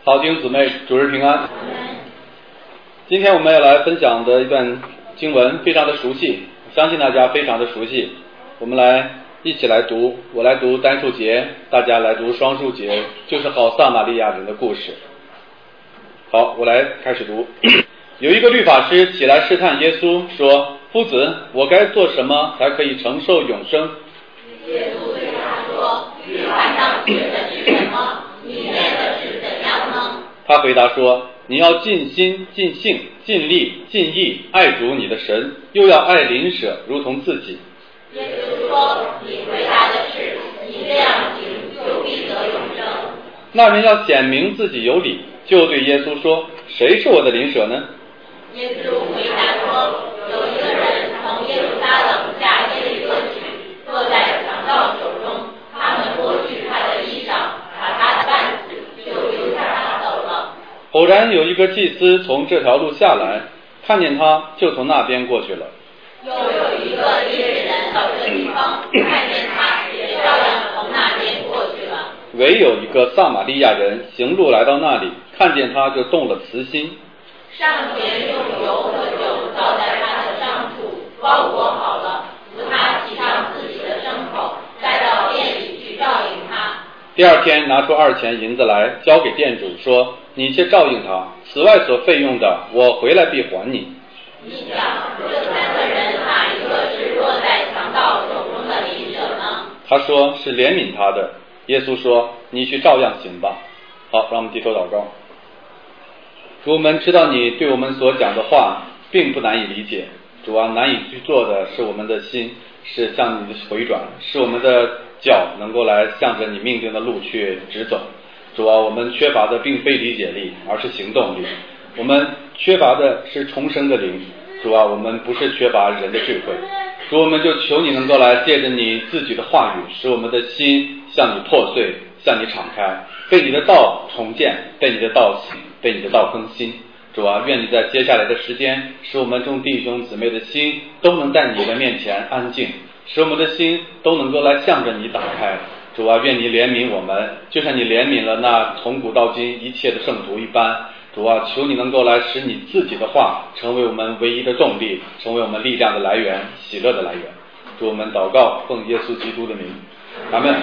好，弟兄姊妹，主日平安。今天我们要来分享的一段经文非常的熟悉，相信大家非常的熟悉。我们一起来读，我来读单数节，大家来读双数节，就是好撒玛利亚人的故事。好，我来开始读。有一个律法师起来试探耶稣，说：夫子，我该做什么才可以承受永生？ 耶稣对他说：律法上写的是什么？你念的是怎样呢？ 他回答说：你要尽心、尽性、尽力、尽意爱主你的神，又要爱邻舍如同自己。 耶稣说：你回答的是，你这样行就必得永生。 那人要显明自己有理，就对耶稣说：谁是我的邻舍呢？ 耶稣回答说：有一个人从耶路撒冷下耶利哥去，落在强盗手中，他们剥去他的衣裳，把他的绊死，就留下他走了。 偶然有一个祭司从这条路下来，看见他，就从那边过去了。 又有一个猎人到这地方，看见他，也照样从那边过去了。 唯有一个撒玛利亚人行路来到那里，看见他，就动了慈心， 上前用油和酒倒在他的伤处，包裹好了，扶他骑上自己的牲口，带到店里去照应他。 第二天拿出2钱银子来，交给店主，说：你去照应他，此外所费用的，我回来必还你。 你想，这3个人哪一个是落在强盗手中的邻舍呢？ 他说：是怜悯他的。耶稣说：你去照样行吧。好，让我们低头祷告。主，我们知道你对我们所讲的话并不难以理解，主啊，难以去做的是我们的心是向你的回转，是我们的脚能够来向着你命定的路去直走。主啊，我们缺乏的并非理解力，而是行动力。我们缺乏的是重生的灵。主啊，我们不是缺乏人的智慧。主，我们就求你能够来借着你自己的话语，使我们的心向你破碎，向你敞开，被你的道重建，被你的道洗，被你的道更新。主啊，愿你在接下来的时间，使我们众弟兄姊妹的心都能在你的面前安静，使我们的心都能够来向着你打开。主啊，愿你怜悯我们，就像你怜悯了那从古到今一切的圣徒一般。主啊，求你能够来使你自己的话成为我们唯一的动力，成为我们力量的来源，喜乐的来源。主，我们祷告，奉耶稣基督的名，阿们。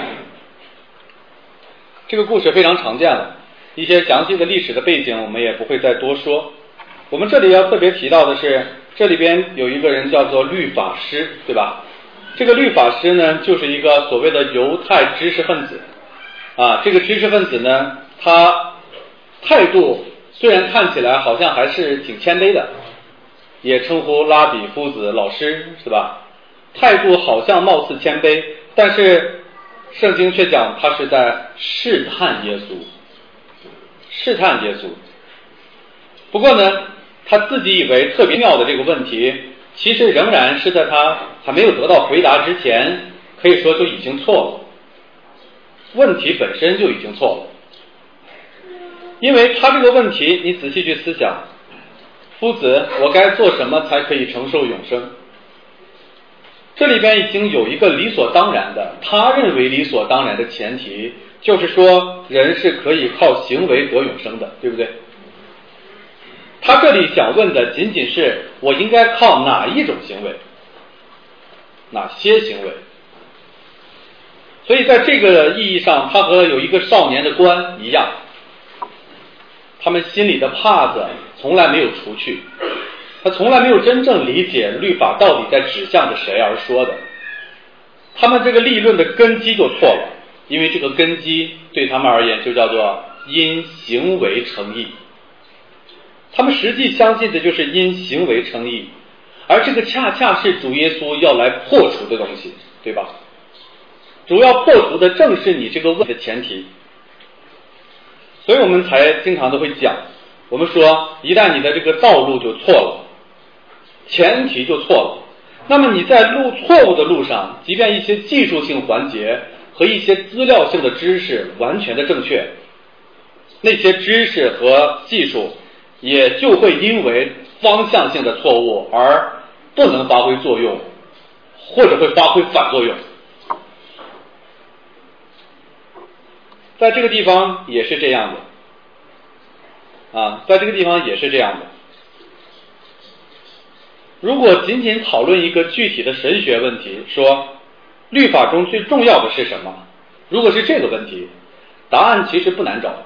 这个故事非常常见了，一些详细的历史的背景我们也不会再多说。我们这里要特别提到的是，这里边有一个人叫做律法师，对吧？这个律法师呢，就是一个所谓的犹太知识分子啊。这个知识分子呢，他态度虽然看起来好像还是挺谦卑的，也称呼拉比夫子老师，是吧？态度好像貌似谦卑，但是圣经却讲他是在试探耶稣，试探耶稣。不过呢，他自己以为特别妙的这个问题，其实仍然是在他还没有得到回答之前，可以说就已经错了。问题本身就已经错了。因为他这个问题，你仔细去思想，夫子，我该做什么才可以承受永生？这里边已经有一个理所当然的，他认为理所当然的前提，就是说人是可以靠行为得永生的，对不对？他这里想问的仅仅是我应该靠哪一种行为，哪些行为。所以在这个意义上，他和有一个少年的官一样，他们心里的帕子从来没有除去，他从来没有真正理解律法到底在指向着谁而说的。他们这个立论的根基就错了，因为这个根基对他们而言就叫做因行为称义。他们实际相信的就是因行为称义，而这个恰恰是主耶稣要来破除的东西，对吧？主要破除的正是你这个问题的前提。所以我们才经常都会讲，我们说一旦你的这个道路就错了，前提就错了，那么你在错误的路上，即便一些技术性环节和一些资料性的知识完全的正确，那些知识和技术也就会因为方向性的错误而不能发挥作用，或者会发挥反作用。在这个地方也是这样的， 在这个地方也是这样的。如果仅仅讨论一个具体的神学问题，说律法中最重要的是什么，如果是这个问题，答案其实不难找。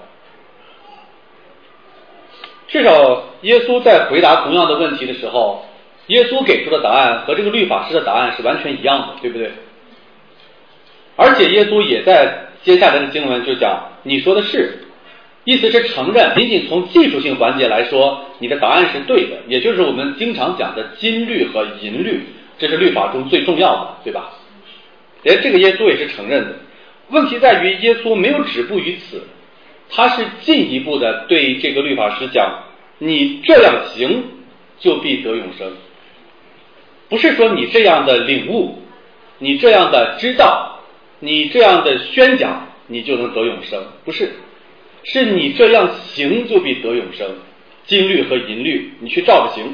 至少耶稣在回答同样的问题的时候，耶稣给出的答案和这个律法师的答案是完全一样的，对不对？而且耶稣也在接下来的经文就讲，你说的是，意思是承认，仅仅从技术性环节来说，你的答案是对的，也就是我们经常讲的金律和银律，这是律法中最重要的，对吧？连这个耶稣也是承认的。问题在于耶稣没有止步于此，他是进一步的对这个律法师讲，你这样行就必得永生。不是说你这样的领悟，你这样的知道，你这样的宣讲你就能得永生，不是，是你这样行就必得永生。金律和银律你去照着行。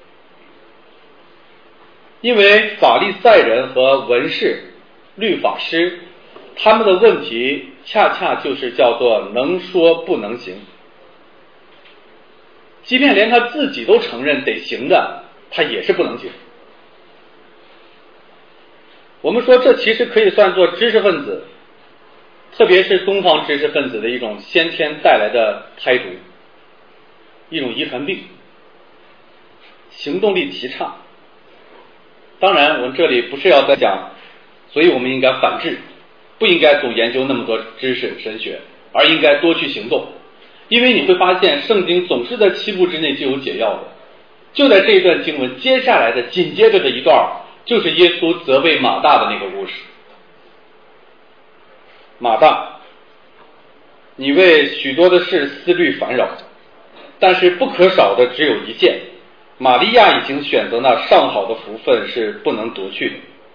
因为法利赛人和文士、律法师，他们的问题恰恰就是叫做能说不能行。即便连他自己都承认得行的，他也是不能行。我们说这其实可以算作知识分子，特别是东方知识分子的一种先天带来的胎毒，一种遗传病，行动力极差。当然我们这里不是要再讲，所以我们应该反制，不应该总研究那么多知识神学，而应该多去行动。因为你会发现圣经总是在7步之内就有解药的。就在这一段经文接下来的紧接着的一段，就是耶稣责备马大的那个故事。马大，你为许多的事思虑烦扰，但是不可少的只有一件，玛利亚已经选择那上好的福分，是不能夺去的。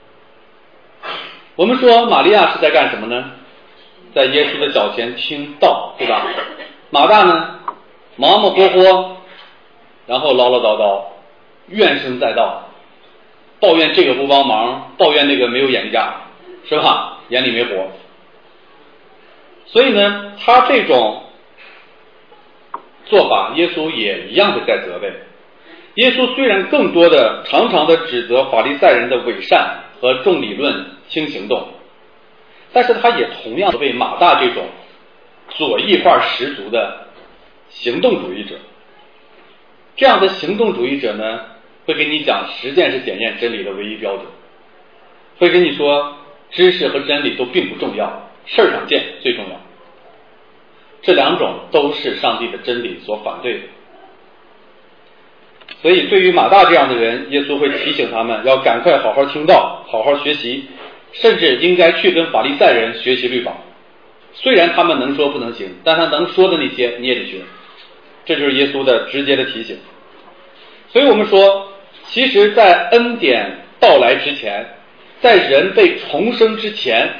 我们说玛利亚是在干什么呢？在耶稣的脚前听道，对吧？马大呢，忙忙活活，然后唠唠叨叨，怨声载道，抱怨这个不帮忙，抱怨那个没有眼家，是吧？眼里没活。所以呢，他这种做法，耶稣也一样的在责备。耶稣虽然更多的常常的指责法利赛人的伪善和重理论轻行动，但是他也同样为马大这种左翼化十足的行动主义者。这样的行动主义者呢，会跟你讲实践是检验真理的唯一标准，会跟你说知识和真理都并不重要，事儿上见最重要。这两种都是上帝的真理所反对的。所以对于马大这样的人，耶稣会提醒他们要赶快好好听道，好好学习，甚至应该去跟法利赛人学习律法。虽然他们能说不能行，但他能说的那些你也得学。这就是耶稣的直接的提醒。所以我们说，其实在恩典到来之前，在人被重生之前，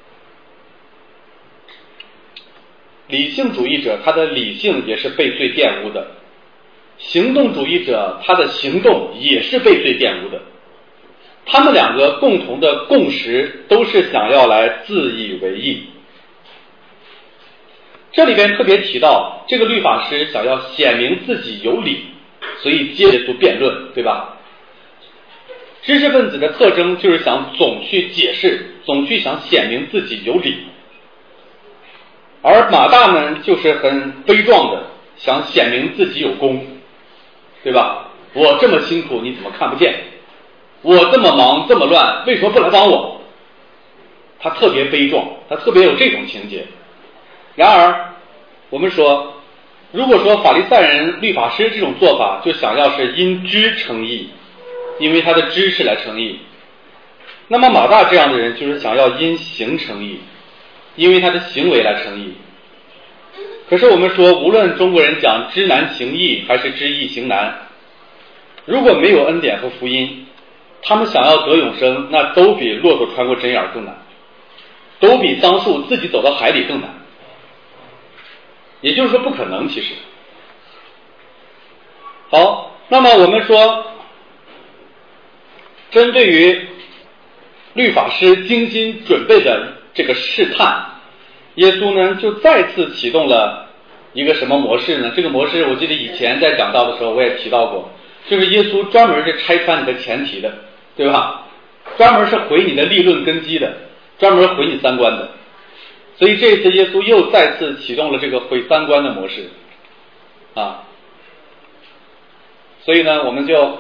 理性主义者他的理性也是被罪玷污的，行动主义者他的行动也是被罪玷污的。他们两个共同的共识都是想要来自以为义。这里边特别提到，这个律法师想要显明自己有理，所以接着辩论，对吧？知识分子的特征就是想总去解释，总去想显明自己有理。而马大呢，就是很悲壮的想显明自己有功，对吧？我这么辛苦你怎么看不见？我这么忙这么乱，为什么不来帮我？他特别悲壮，他特别有这种情节。然而我们说，如果说法利赛人律法师这种做法就想要是因知称义，因为他的知识来称义，那么马大这样的人就是想要因行称义，因为他的行为来称义。可是我们说，无论中国人讲知难行易还是知易行难，如果没有恩典和福音，他们想要得永生，那都比骆驼穿过针眼更难，都比桑树自己走到海里更难。也就是说不可能。其实好，那么我们说，针对于律法师精心准备的这个试探，耶稣呢就再次启动了一个什么模式呢？这个模式我记得以前在讲道的时候我也提到过，就是耶稣专门是拆穿你的前提的，对吧？专门是毁你的立论根基的，专门毁你三观的。所以这一次耶稣又再次启动了这个毁三观的模式啊。所以呢，我们就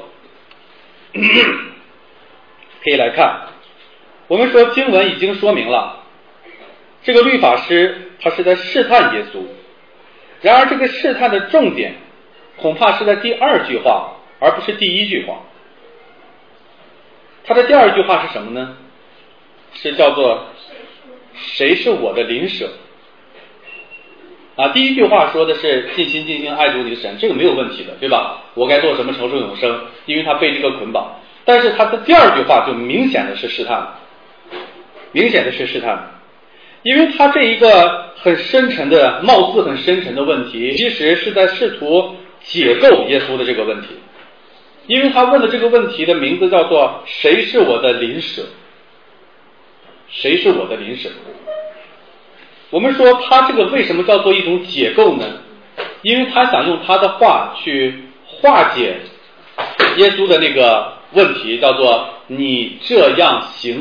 可以来看，我们说经文已经说明了，这个律法师他是在试探耶稣，然而这个试探的重点恐怕是在第二句话，而不是第一句话。他的第二句话是什么呢？是叫做谁是我的邻舍啊？第一句话说的是尽心尽性爱主你的神，这个没有问题的，对吧？我该做什么承受永生，因为他被这个捆绑。但是他的第二句话就明显的是试探，明显的是试探，因为他这一个很深沉的貌似很深沉的问题，其实是在试图解构耶稣的这个问题。因为他问的这个问题的名字叫做谁是我的邻舍，谁是我的邻舍。我们说他这个为什么叫做一种解构呢？因为他想用他的话去化解耶稣的那个问题，叫做你这样行。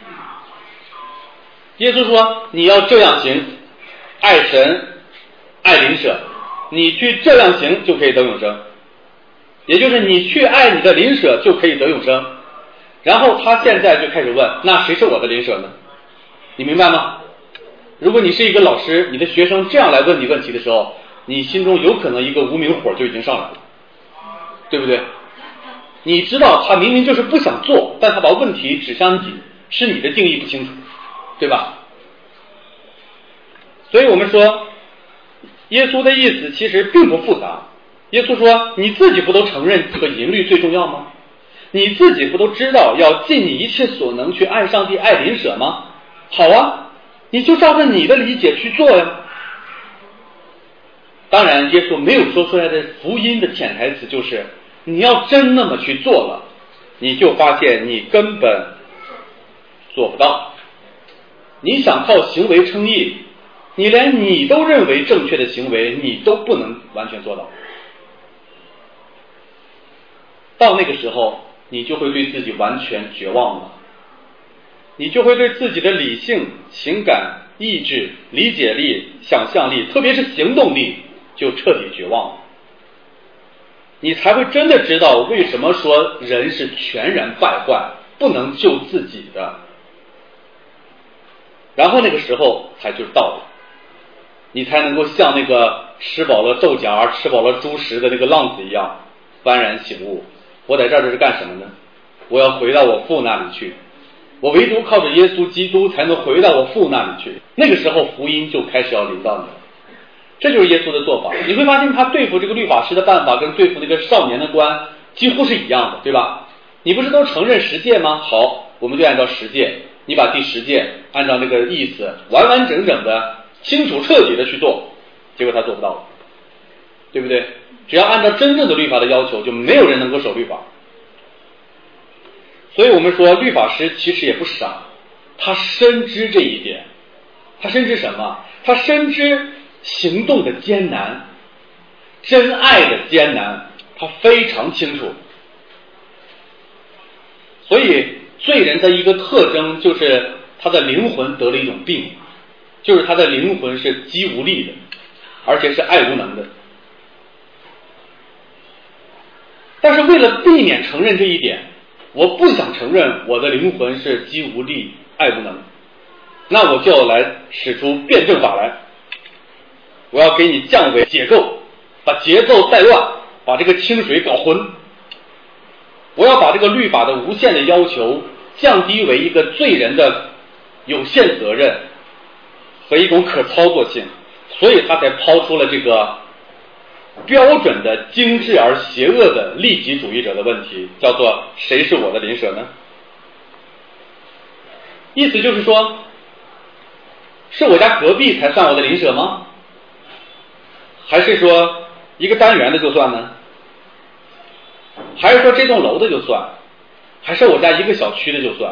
耶稣说你要这样行，爱神爱邻舍，你去这样行就可以得永生，也就是你去爱你的邻舍就可以得永生。然后他现在就开始问，那谁是我的邻舍呢？你明白吗？如果你是一个老师，你的学生这样来问你问题的时候，你心中有可能一个无名火就已经上来了，对不对？你知道他明明就是不想做，但他把问题指向你，是你的定义不清楚，对吧？所以我们说耶稣的意思其实并不复杂。耶稣说你自己不都承认这个淫律最重要吗？你自己不都知道要尽你一切所能去爱上帝爱邻舍吗？好啊，你就照着你的理解去做呀。当然耶稣没有说出来的福音的潜台词就是你要真那么去做了，你就发现你根本做不到。你想靠行为称义，你连你都认为正确的行为你都不能完全做到。到那个时候你就会对自己完全绝望了，你就会对自己的理性、情感、意志、理解力、想象力，特别是行动力就彻底绝望了。你才会真的知道为什么说人是全然败坏，不能救自己的。然后那个时候才就是到了，你才能够像那个吃饱了豆荚吃饱了猪食的那个浪子一样幡然醒悟，我在这儿这是干什么呢？我要回到我父那里去，我唯独靠着耶稣基督才能回到我父那里去。那个时候福音就开始要临到你了。这就是耶稣的做法。你会发现他对付这个律法师的办法跟对付那个少年的官几乎是一样的，对吧？你不是都承认十诫吗？好，我们就按照十诫，你把第十诫按照那个意思完完整整的清楚彻底的去做，结果他做不到了，对不对？只要按照真正的律法的要求，就没有人能够守律法。所以我们说律法师其实也不傻，他深知这一点。他深知什么？他深知行动的艰难，真爱的艰难，他非常清楚。所以罪人的一个特征就是他的灵魂得了一种病，就是他的灵魂是肌无力的，而且是爱无能的。但是为了避免承认这一点，我不想承认我的灵魂是肌无力爱无能，那我就要来使出辩证法来，我要给你降维解构，把节奏带乱，把这个清水搞浑。我要把这个律法的无限的要求降低为一个罪人的有限责任和一种可操作性，所以他才抛出了这个标准的精致而邪恶的利己主义者的问题，叫做谁是我的邻舍呢？意思就是说，是我家隔壁才算我的邻舍吗？还是说一个单元的就算呢？还是说这栋楼的就算？还是我家一个小区的就算？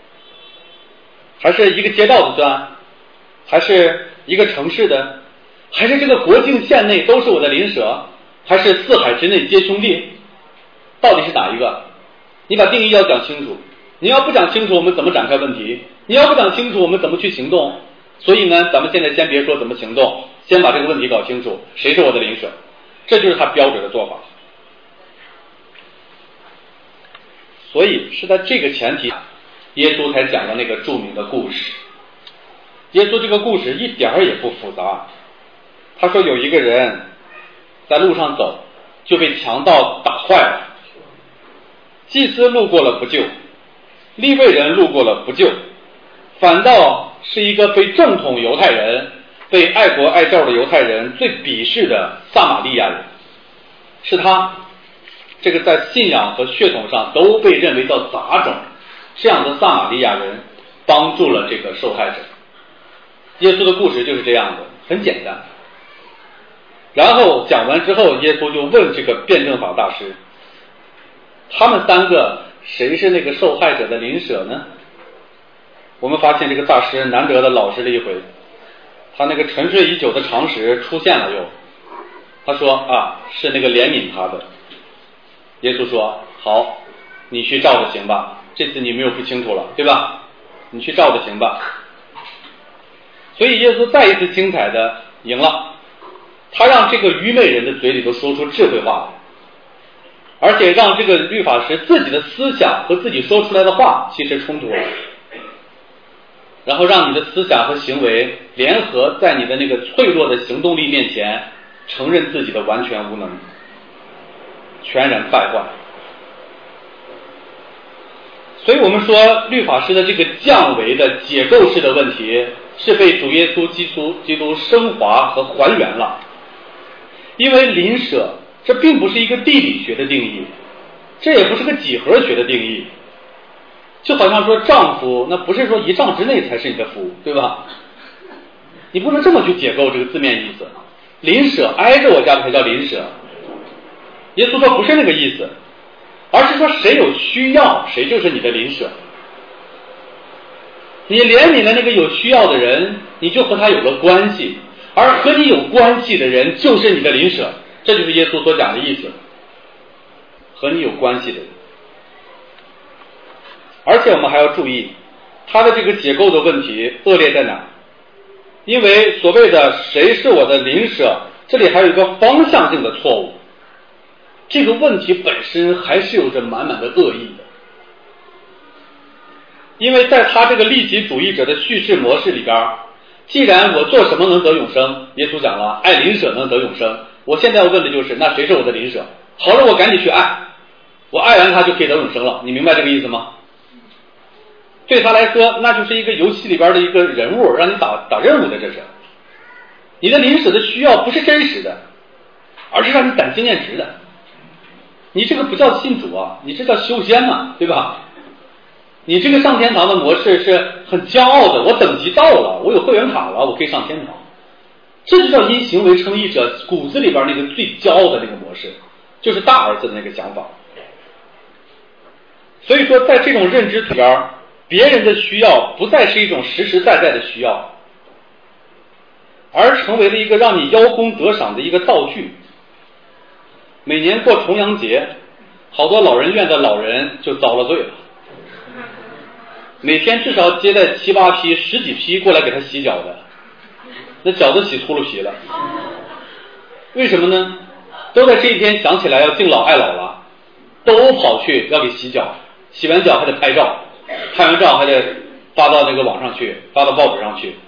还是一个街道的算？还是一个城市的？ 还是这个国境线内都是我的邻舍，还是四海之内皆兄弟？到底是哪一个？你把定义要讲清楚。你要不讲清楚，我们怎么展开问题？你要不讲清楚，我们怎么去行动？所以呢，咱们现在先别说怎么行动，先把这个问题搞清楚，谁是我的邻舍？这就是他标准的做法。所以是在这个前提，耶稣才讲了那个著名的故事。耶稣这个故事一点儿也不复杂。他说有一个人在路上走，就被强盗打坏了。祭司路过了不救，利未人路过了不救，反倒是一个非正统犹太人、被爱国爱教的犹太人最鄙视的撒玛利亚人，是他这个在信仰和血统上都被认为叫杂种这样的撒玛利亚人帮助了这个受害者。耶稣的故事就是这样的，很简单。然后讲完之后，耶稣就问这个辩证法大师，他们三个谁是那个受害者的邻舍呢？我们发现这个大师难得的老实了一回，他那个沉睡已久的常识出现了又。他说啊，是那个怜悯他的。耶稣说好，你去照着行吧，这次你没有不清楚了，对吧？你去照着行吧。所以耶稣再一次精彩的赢了，他让这个愚昧人的嘴里都说出智慧话来，而且让这个律法师自己的思想和自己说出来的话其实冲突了，然后让你的思想和行为联合在你的那个脆弱的行动力面前承认自己的完全无能，全然败坏。所以我们说律法师的这个降维的解构式的问题是被主耶稣基督升华和还原了。因为邻舍这并不是一个地理学的定义，这也不是个几何学的定义，就好像说丈夫那不是说1丈之内才是你的夫，对吧？你不能这么去解构这个字面意思。邻舍挨着我家才叫邻舍，耶稣说不是那个意思，而是说谁有需要谁就是你的邻舍。你怜悯的那个有需要的人，你就和他有了关系，而和你有关系的人就是你的邻舍，这就是耶稣所讲的意思，和你有关系的人。而且我们还要注意他的这个解构的问题恶劣在哪，因为所谓的谁是我的邻舍，这里还有一个方向性的错误，这个问题本身还是有着满满的恶意的。因为在他这个利己主义者的叙事模式里边，既然我做什么能得永生，耶稣讲了爱邻舍能得永生，我现在要问的就是那谁是我的邻舍？好了，我赶紧去爱，我爱完他就可以得永生了，你明白这个意思吗？对他来说那就是一个游戏里边的一个人物，让你打任务的。这是你的邻舍的需要不是真实的，而是让你攒经验值的。你这个不叫信主啊，你这叫修仙嘛，对吧？你这个上天堂的模式是很骄傲的，我等级到了，我有会员卡了，我可以上天堂。这就叫因行为称义者骨子里边那个最骄傲的那个模式，就是大儿子的那个想法。所以说在这种认知里边，别人的需要不再是一种实实在在的需要，而成为了一个让你邀功得赏的一个道具。每年过重阳节，好多老人院的老人就遭了罪了，每天至少接待7、8批、10几批过来给他洗脚的，那脚都洗秃噜皮了。为什么呢？都在这一天想起来要敬老爱老了，都跑去要给洗脚，洗完脚还得拍照，拍完照还得发到那个网上去，发到报纸上去。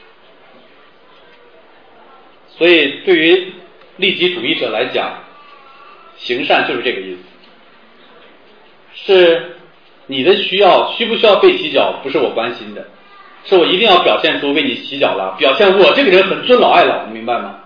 所以对于利己主义者来讲，行善就是这个意思，是你的需要需不需要被洗脚不是我关心的，是我一定要表现出为你洗脚了，表现我这个人很尊老爱老，你明白吗？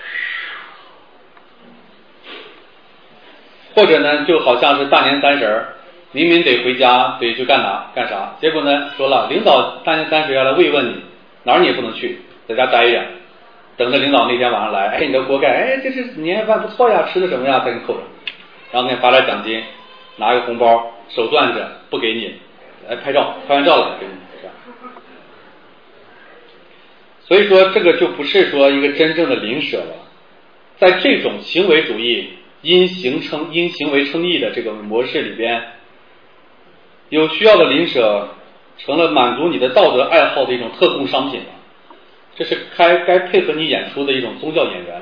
或者呢就好像是大年30明明得回家得去干啥，结果呢说了领导大年30要来慰问你，哪儿你也不能去，在家待着，等着领导那天晚上来，哎，你的锅盖，这是年夜饭不错呀，吃的什么呀，再给你扣上，然后给你发点奖金，拿个红包，手攥着不给你，来拍照，拍完照了给你。 所以说这个就不是说一个真正的邻舍了。在这种行为主义因行为称义的这个模式里边，有需要的邻舍成了满足你的道德爱好的一种特供商品了，这是该配合你演出的一种宗教演员。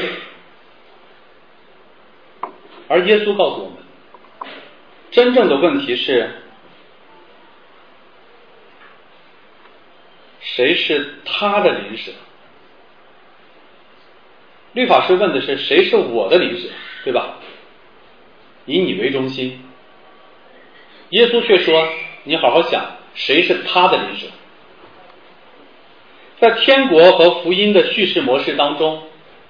而耶稣告诉我们，真正的问题是谁是他的邻舍？律法师问的是谁是我的邻舍，对吧？以你为中心。耶稣却说，你好好想，谁是他的邻舍？在天国和福音的叙事模式当中，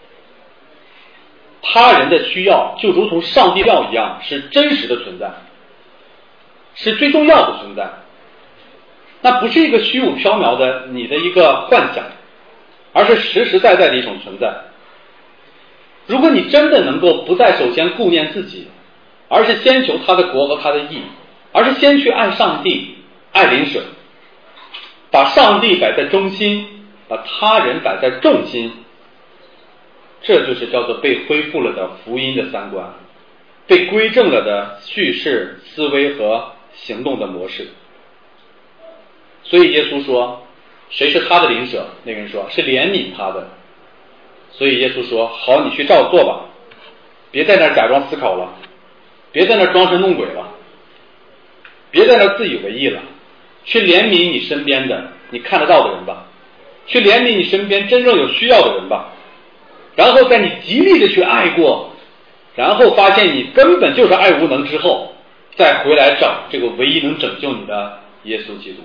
他人的需要就如同上帝要一样，是真实的存在，是最重要的存在。那不是一个虚无缥缈的你的一个幻想，而是实实在在的一种存在。如果你真的能够不再首先顾念自己，而是先求他的国和他的义，而是先去爱上帝，爱邻舍，把上帝摆在中心，把他人摆在重心，这就是叫做被恢复了的福音的三观，被归正了的叙事、思维和行动的模式。所以耶稣说，谁是他的邻舍？那个人说是怜悯他的。所以耶稣说，好，你去照做吧，别在那儿假装思考了，别在那儿装神弄鬼了，别在那儿自以为意了，去怜悯你身边的你看得到的人吧，去怜悯你身边真正有需要的人吧，然后在你极力的去爱过，然后发现你根本就是爱无能之后，再回来找这个唯一能拯救你的耶稣基督。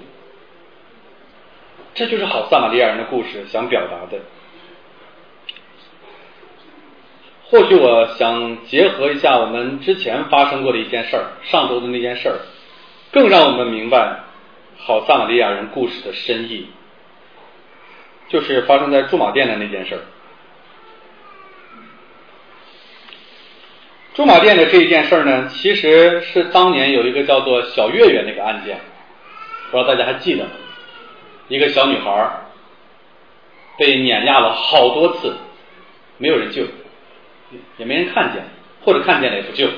这就是好撒玛利亚人的故事想表达的。或许我想结合一下我们之前发生过的一件事儿，上周的那件事儿，更让我们明白好撒玛利亚人故事的深意，就是发生在驻马店的那件事儿。驻马店的这一件事儿呢，其实是当年有一个叫做小月月那个案件，不知道大家还记得吗？一个小女孩被碾压了好多次，没有人救，也没人看见，或者看见了也不救。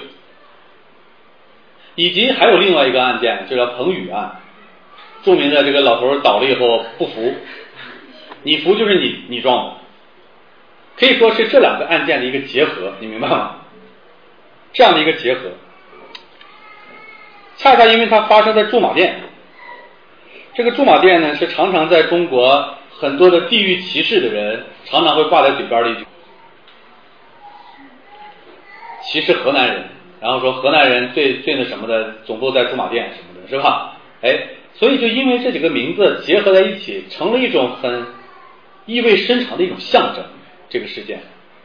以及还有另外一个案件，就叫彭宇案，著名的这个老头倒了以后不服，你服就是你撞的，可以说是这两个案件的一个结合，你明白吗？这样的一个结合，恰恰因为它发生在驻马店，这个驻马店呢是常常在中国很多的地域歧视的人常常会挂在嘴边的一句，歧视河南人，然后说河南人最那什么的总部在驻马店什么的，是吧？所以就因为这几个名字结合在一起，成了一种很意味深长的一种象征，这个事件。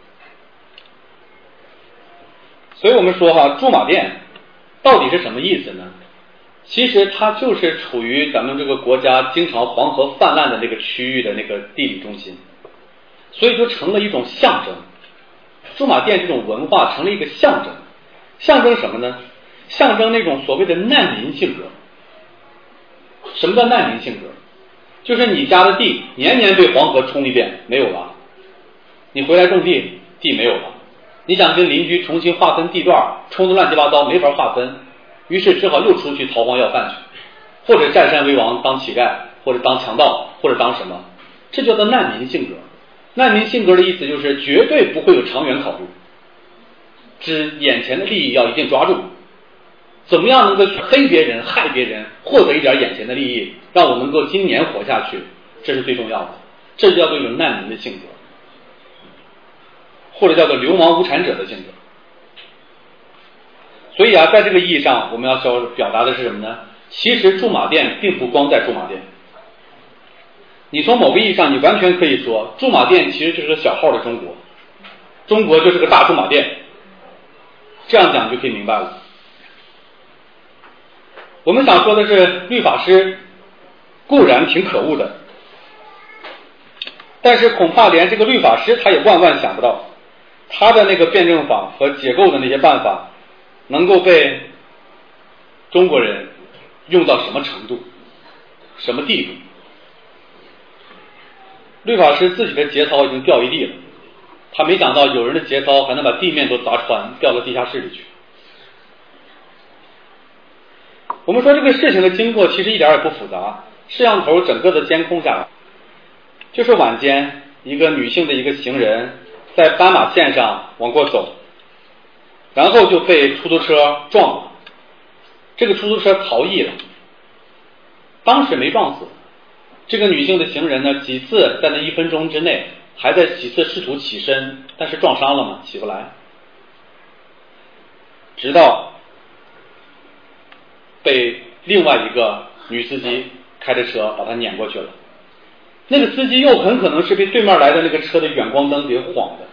所以我们说驻马店到底是什么意思呢？其实它就是处于咱们这个国家经常黄河泛滥的那个区域的那个地理中心，所以就成了一种象征。驻马店这种文化成了一个象征，象征什么呢？象征那种所谓的难民性格。什么叫难民性格？就是你家的地年年被黄河冲一遍，没有了，你回来种地，地没有了，你想跟邻居重新划分地段，冲得乱七八糟，没法划分，于是只好又出去逃荒要饭去，或者占山为王当乞丐，或者当强盗，或者当什么，这叫做难民性格。难民性格的意思就是绝对不会有长远考虑，只眼前的利益要一定抓住，怎么样能够去黑别人害别人，获得一点眼前的利益，让我能够今年活下去，这是最重要的，这就叫做一种难民的性格，或者叫做流氓无产者的性格。所以在这个意义上我们要表达的是什么呢？其实驻马店并不光在驻马店，你从某个意义上你完全可以说驻马店其实就是个小号的中国，中国就是个大驻马店，这样讲就可以明白了。我们想说的是，律法师固然挺可恶的，但是恐怕连这个律法师他也万万想不到，他的那个辩证法和解构的那些办法能够被中国人用到什么程度，什么地步。 律法师自己的节操已经掉一地了，他没想到有人的节操还能把地面都砸穿，掉到地下室里去。我们说这个事情的经过其实一点也不复杂，摄像头整个的监控下来，就是晚间一个女性的一个行人在斑马线上往过走，然后就被出租车撞了，这个出租车逃逸了，当时没撞死，这个女性的行人呢，几次在那1分钟之内还在几次试图起身，但是撞伤了嘛，起不来，直到被另外一个女司机开着车把她撵过去了。那个司机又很可能是被对面来的那个车的远光灯给晃的。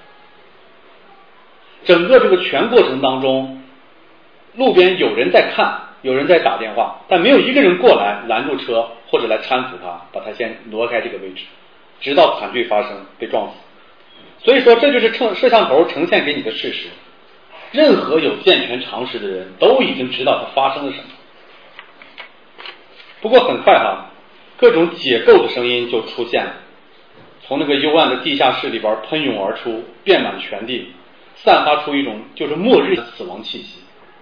整个这个全过程当中，路边有人在看，有人在打电话，但没有一个人过来拦住车或者来搀扶他，把他先挪开这个位置，直到惨剧发生，被撞死。所以说这就是摄像头呈现给你的事实，任何有健全常识的人都已经知道它发生了什么。不过很快各种解构的声音就出现了，从那个幽暗的地下室里边喷涌而出，遍满全地，散发出一种就是末日的死亡气息。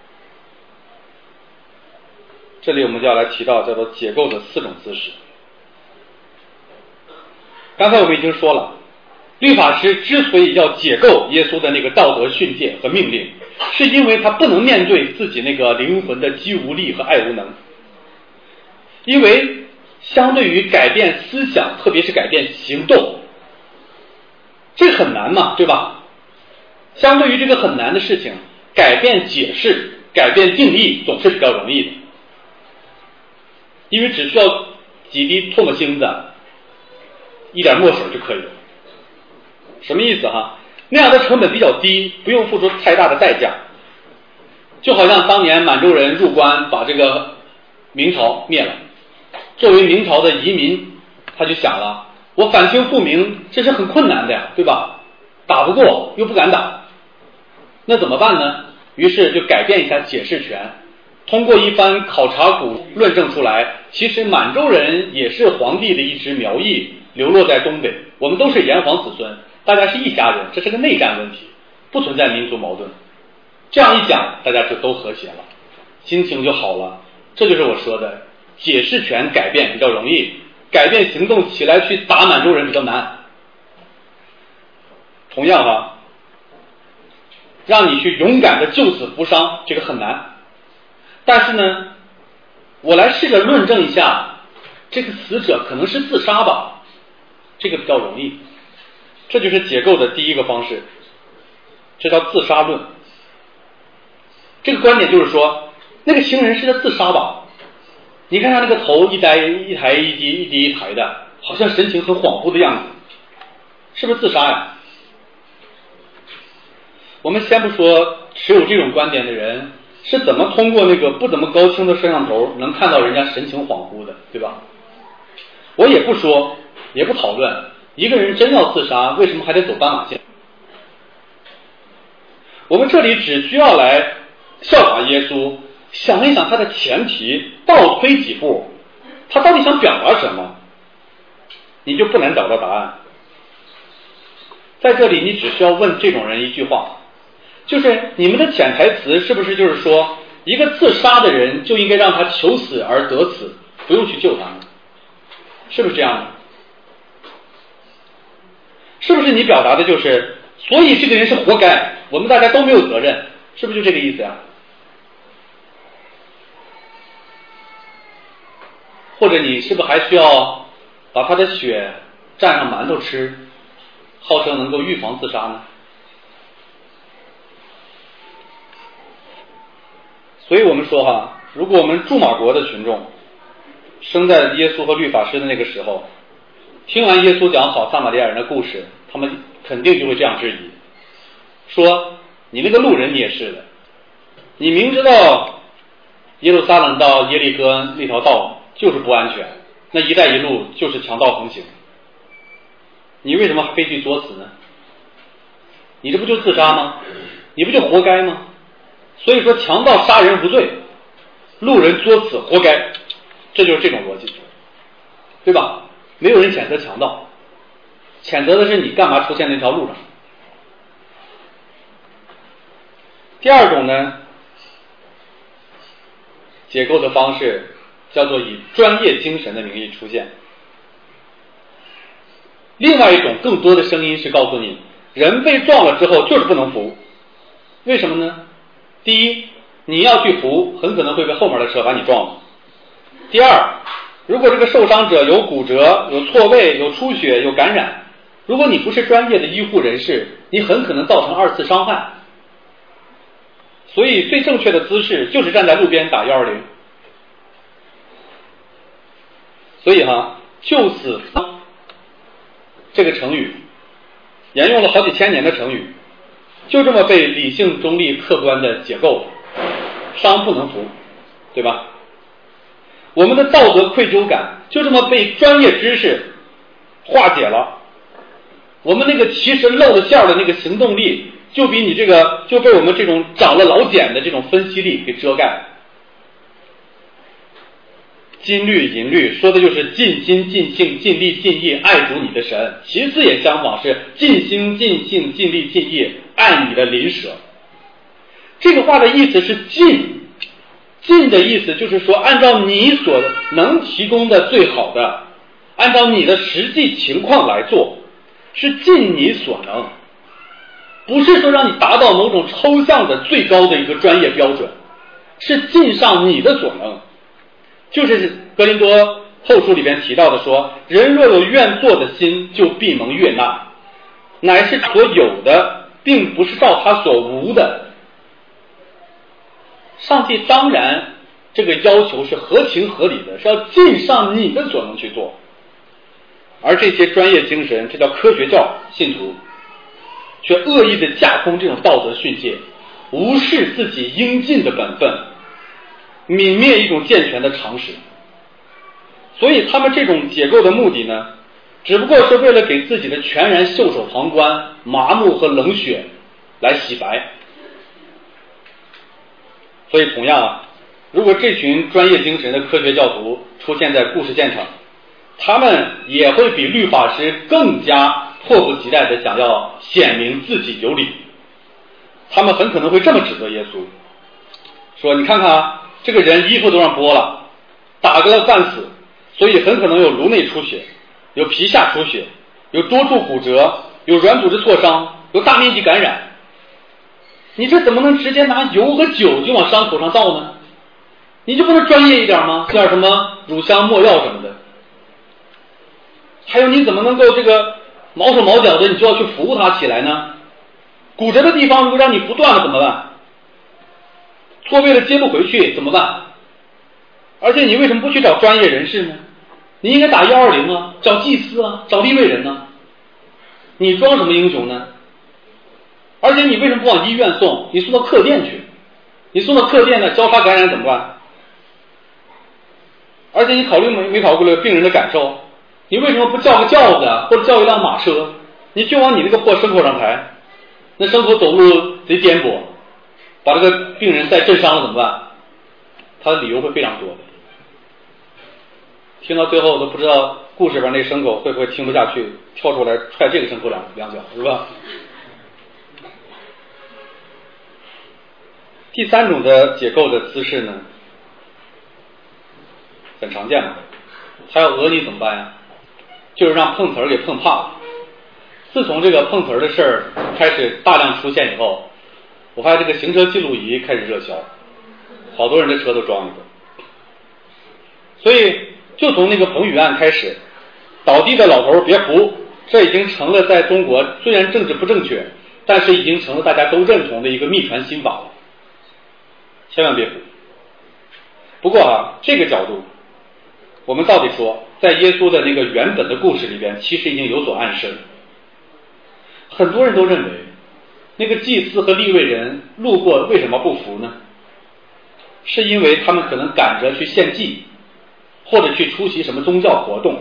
这里我们就要来提到叫做解构的4种姿势。刚才我们已经说了，律法师之所以要解构耶稣的那个道德训诫和命令，是因为他不能面对自己那个灵魂的肌无力和爱无能。因为相对于改变思想，特别是改变行动，这很难嘛，对吧？相对于这个很难的事情，改变解释、改变定义总是比较容易的，因为只需要几滴唾沫星子，一点墨水就可以了。什么意思那样的成本比较低，不用付出太大的代价。就好像当年满洲人入关把这个明朝灭了，作为明朝的移民，他就想了，我反清复明这是很困难的呀，对吧？打不过又不敢打，那怎么办呢？于是就改变一下解释权，通过一番考察古论证出来，其实满洲人也是皇帝的一支苗裔，流落在东北，我们都是炎黄子孙，大家是一家人，这是个内战问题，不存在民族矛盾。这样一讲，大家就都和谐了，心情就好了。这就是我说的，解释权改变比较容易，改变行动起来去打满洲人比较难。同样让你去勇敢的救死扶伤，这个很难。但是呢，我来试着论证一下，这个死者可能是自杀吧，这个比较容易。这就是解构的第一个方式，这叫自杀论。这个观点就是说，那个行人是在自杀吧？你看他那个头一抬一抬一低一低一抬的，好像神情很恍惚的样子，是不是自杀呀？我们先不说持有这种观点的人是怎么通过那个不怎么高清的摄像头能看到人家神情恍惚的，对吧？我也不说，也不讨论，一个人真要自杀，为什么还得走斑马线？我们这里只需要来效法耶稣，想一想他的前提，倒推几步，他到底想表达什么，你就不难找到答案。在这里你只需要问这种人一句话，就是你们的潜台词是不是就是说，一个自杀的人就应该让他求死而得死，不用去救他呢？是不是这样的？是不是你表达的就是，所以这个人是活该，我们大家都没有责任，是不是就这个意思呀？或者你是不是还需要把他的血蘸上馒头吃，号称能够预防自杀呢？所以我们说如果我们驻马国的群众生在耶稣和律法师的那个时候，听完耶稣讲好撒玛利亚人的故事，他们肯定就会这样质疑，说你那个路人你也是的，你明知道耶路撒冷到耶利哥那条道就是不安全，那一带一路就是强盗横行，你为什么还非去作死呢？你这不就自杀吗？你不就活该吗？所以说强盗杀人无罪，路人作死活该，这就是这种逻辑，对吧？没有人谴责强盗， 谴责的是你干嘛出现那条路上。第二种呢，解构的方式叫做以专业精神的名义出现。另外一种更多的声音是告诉你，人被撞了之后就是不能扶。为什么呢？第一，你要去扶，很可能会被后面的车把你撞了。第二，如果这个受伤者有骨折、有错位、有出血、有感染，如果你不是专业的医护人士，你很可能造成2次伤害。所以最正确的姿势就是站在路边打120。所以救死这个成语沿用了好几千年的成语，就这么被理性中立客观的解构了。伤不能扶，对吧？我们的道德愧疚感就这么被专业知识化解了。我们那个其实露了馅的那个行动力，就比你这个就被我们这种长了老茧的这种分析力给遮盖。金律银律说的就是尽心尽性尽力尽意爱主你的神，其次也相仿是尽心尽性尽力尽意爱你的邻舍。这个话的意思是尽的意思就是说，按照你所能提供的最好的，按照你的实际情况来做，是尽你所能，不是说让你达到某种抽象的最高的一个专业标准，是尽上你的所能。就是格林多后书里边提到的说，人若有愿做的心，就必蒙悦纳，乃是所有的，并不是照他所无的。上帝当然这个要求是合情合理的，是要尽上你的所能去做。而这些专业精神，这叫科学教信徒，却恶意的架空这种道德训诫，无视自己应尽的本分，泯灭一种健全的常识。所以他们这种解构的目的呢，只不过是为了给自己的全然袖手旁观、麻木和冷血来洗白。所以同样如果这群专业精神的科学教徒出现在故事现场，他们也会比律法师更加迫不及待地想要显明自己有理。他们很可能会这么指责耶稣，说你看看这个人衣服都让剥了，打个半死，所以很可能有颅内出血，有皮下出血，有多处骨折，有软组织挫伤，有大面积感染。你这怎么能直接拿油和酒就往伤口上倒呢？你就不能专业一点吗？点什么乳香没药什么的？还有你怎么能够这个毛手毛脚的你就要去扶他起来呢？骨折的地方如果让你不断了怎么办？错位了接不回去怎么办？而且你为什么不去找专业人士呢？你应该打120啊，找祭司啊，找利未人呢。你装什么英雄呢？而且你为什么不往医院送？你送到客店去，你送到客店呢，交叉感染怎么办？而且你考虑没考虑病人的感受？你为什么不叫个轿子或者叫一辆马车？你就往你那个破牲口上抬，那牲口走路贼颠簸，把这个病人再震伤了怎么办？他的理由会非常多的。听到最后都不知道故事边那牲口会不会听不下去，跳出来踹这个牲口两脚，是吧？第三种的解构的姿势呢，很常见嘛，他要讹你怎么办呀？就是让碰瓷儿给碰怕了。自从这个碰瓷儿的事儿开始大量出现以后，我发现这个行车记录仪开始热销，好多人的车都装一个。所以就从那个彭宇案开始，倒地的老头别扶，这已经成了在中国虽然政治不正确，但是已经成了大家都认同的一个秘传心法了，千万别扶。不过这个角度我们到底说，在耶稣的那个原本的故事里边，其实已经有所暗示了。很多人都认为那个祭司和利未人路过为什么不扶呢？是因为他们可能赶着去献祭，或者去出席什么宗教活动。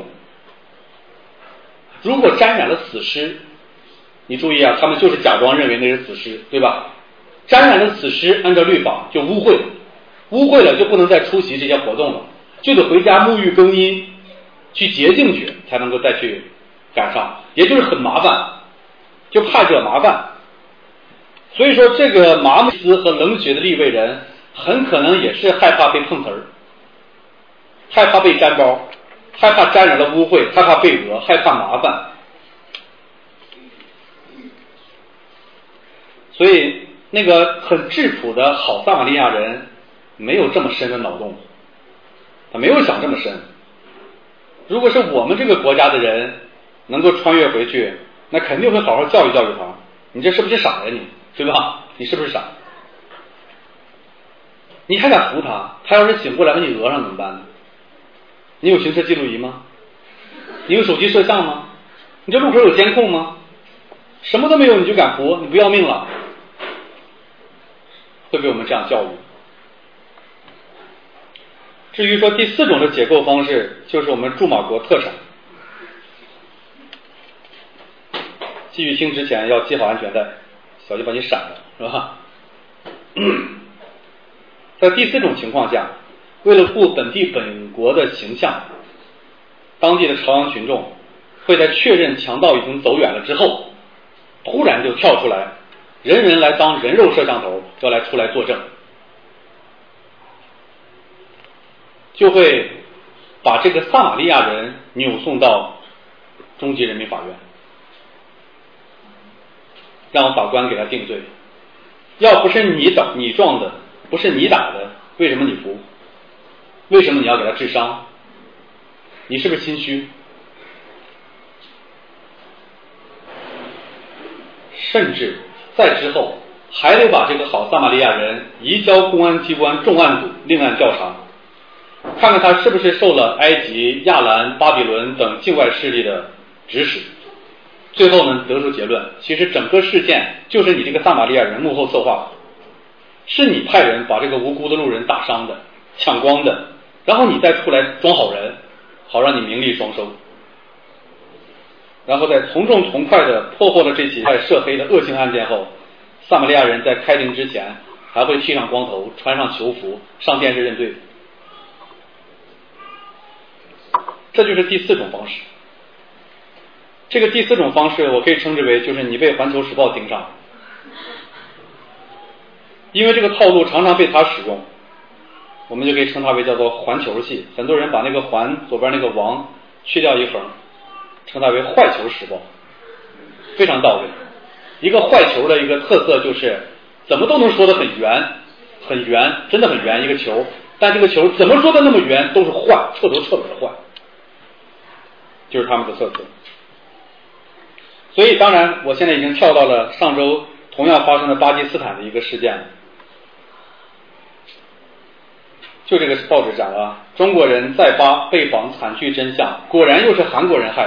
如果沾染了死尸，你注意他们就是假装认为那是死尸，对吧？沾染了死尸，按照律法就污秽了，污秽了就不能再出席这些活动了，就得回家沐浴更衣，去洁净去，才能够再去赶上，也就是很麻烦，就怕惹麻烦。所以说这个麻木斯和冷血的利未人很可能也是害怕被碰瓷儿，害怕被沾包，害怕沾染了污秽，害怕被讹，害怕麻烦。所以那个很质朴的好撒玛利亚人没有这么深的脑洞，他没有想这么深。如果是我们这个国家的人能够穿越回去，那肯定会好好教育教育他，你这是不是傻呀你，对吧？你是不是傻？你还敢扶他？他要是醒过来把你讹上怎么办呢？你有行车记录仪吗？你有手机摄像吗？你这路口有监控吗？什么都没有你就敢扶，你不要命了？会被我们这样教育。至于说第4种的解构方式，就是我们驻马国特产。继续听之前要系好安全带，小心把你闪了，是吧？在第4种情况下，为了顾本地本国的形象，当地的朝阳群众会在确认强盗已经走远了之后，突然就跳出来，人人来当人肉摄像头，要来出来作证，就会把这个撒玛利亚人扭送到中级人民法院，让法官给他定罪。要不是你撞的，不是你打的，为什么你扶？为什么你要给他治伤？你是不是心虚？甚至在之后还得把这个好撒玛利亚人移交公安机关重案组另案调查，看看他是不是受了埃及、亚兰、巴比伦等境外势力的指使。最后呢，得出结论，其实整个事件就是你这个撒玛利亚人幕后策划，是你派人把这个无辜的路人打伤的、抢光的，然后你再出来装好人，好让你名利双收。然后在从重从快的破获了这起涉黑的恶性案件后，撒玛利亚人在开庭之前还会剃上光头，穿上囚服，上电视认罪。这就是第4种方式。这个第4种方式我可以称之为就是你被环球时报盯上，因为这个套路常常被他使用，我们就可以称它为叫做环球系。很多人把那个环左边那个王去掉一横，称它为坏球时报，非常到位。一个坏球的一个特色就是怎么都能说得很圆，很圆，真的很圆一个球，但这个球怎么说的那么圆都是坏，彻头彻尾的坏，就是他们的特色。所以当然我现在已经跳到了上周同样发生的巴基斯坦的一个事件。就这个报纸讲了，中国人在巴被访惨剧真相，果然又是韩国人害的。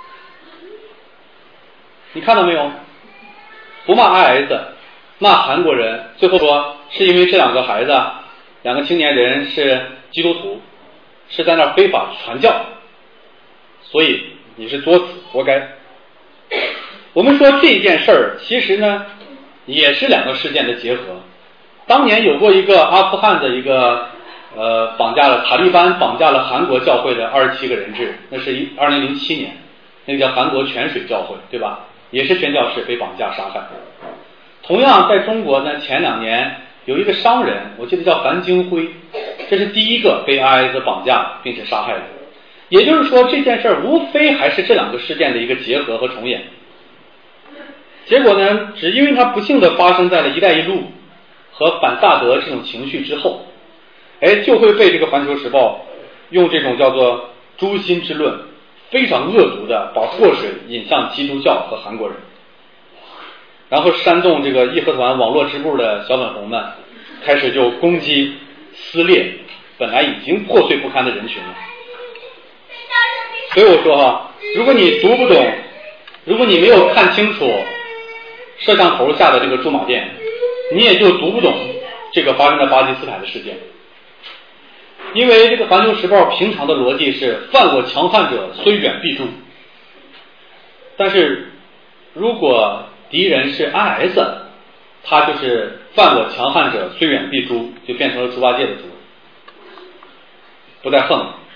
你看到没有？不骂 IS， 骂韩国人，最后说是因为这2个孩子，2个青年人是基督徒，是在那儿非法传教，所以你是作死，活该。我们说这件事儿其实呢也是2个事件的结合。当年有过一个阿富汗的一个绑架了塔利班绑架了韩国教会的27个人质，那是2007年，那个叫韩国泉水教会，对吧？也是宣教士被绑架杀害。同样在中国呢，前2年有一个商人，我记得叫樊京辉，这是第一个被 IS 绑架并且杀害的。也就是说这件事儿无非还是这2个事件的一个结合和重演。结果呢，只因为它不幸的发生在了一带一路和反萨德这种情绪之后，就会被这个环球时报用这种叫做诛心之论，非常恶毒的把祸水引向基督教和韩国人，然后煽动这个义和团网络支部的小粉红们开始就攻击撕裂本来已经破碎不堪的人群了。所以我说如果你读不懂，如果你没有看清楚摄像头下的这个驻马店，你也就读不懂这个发生在巴基斯坦的事件。因为这个环球时报平常的逻辑是犯我强悍者虽远必诛，但是如果敌人是 IS， 他就是犯我强悍者虽远必诛，就变成了猪八戒的猪，不再恨了。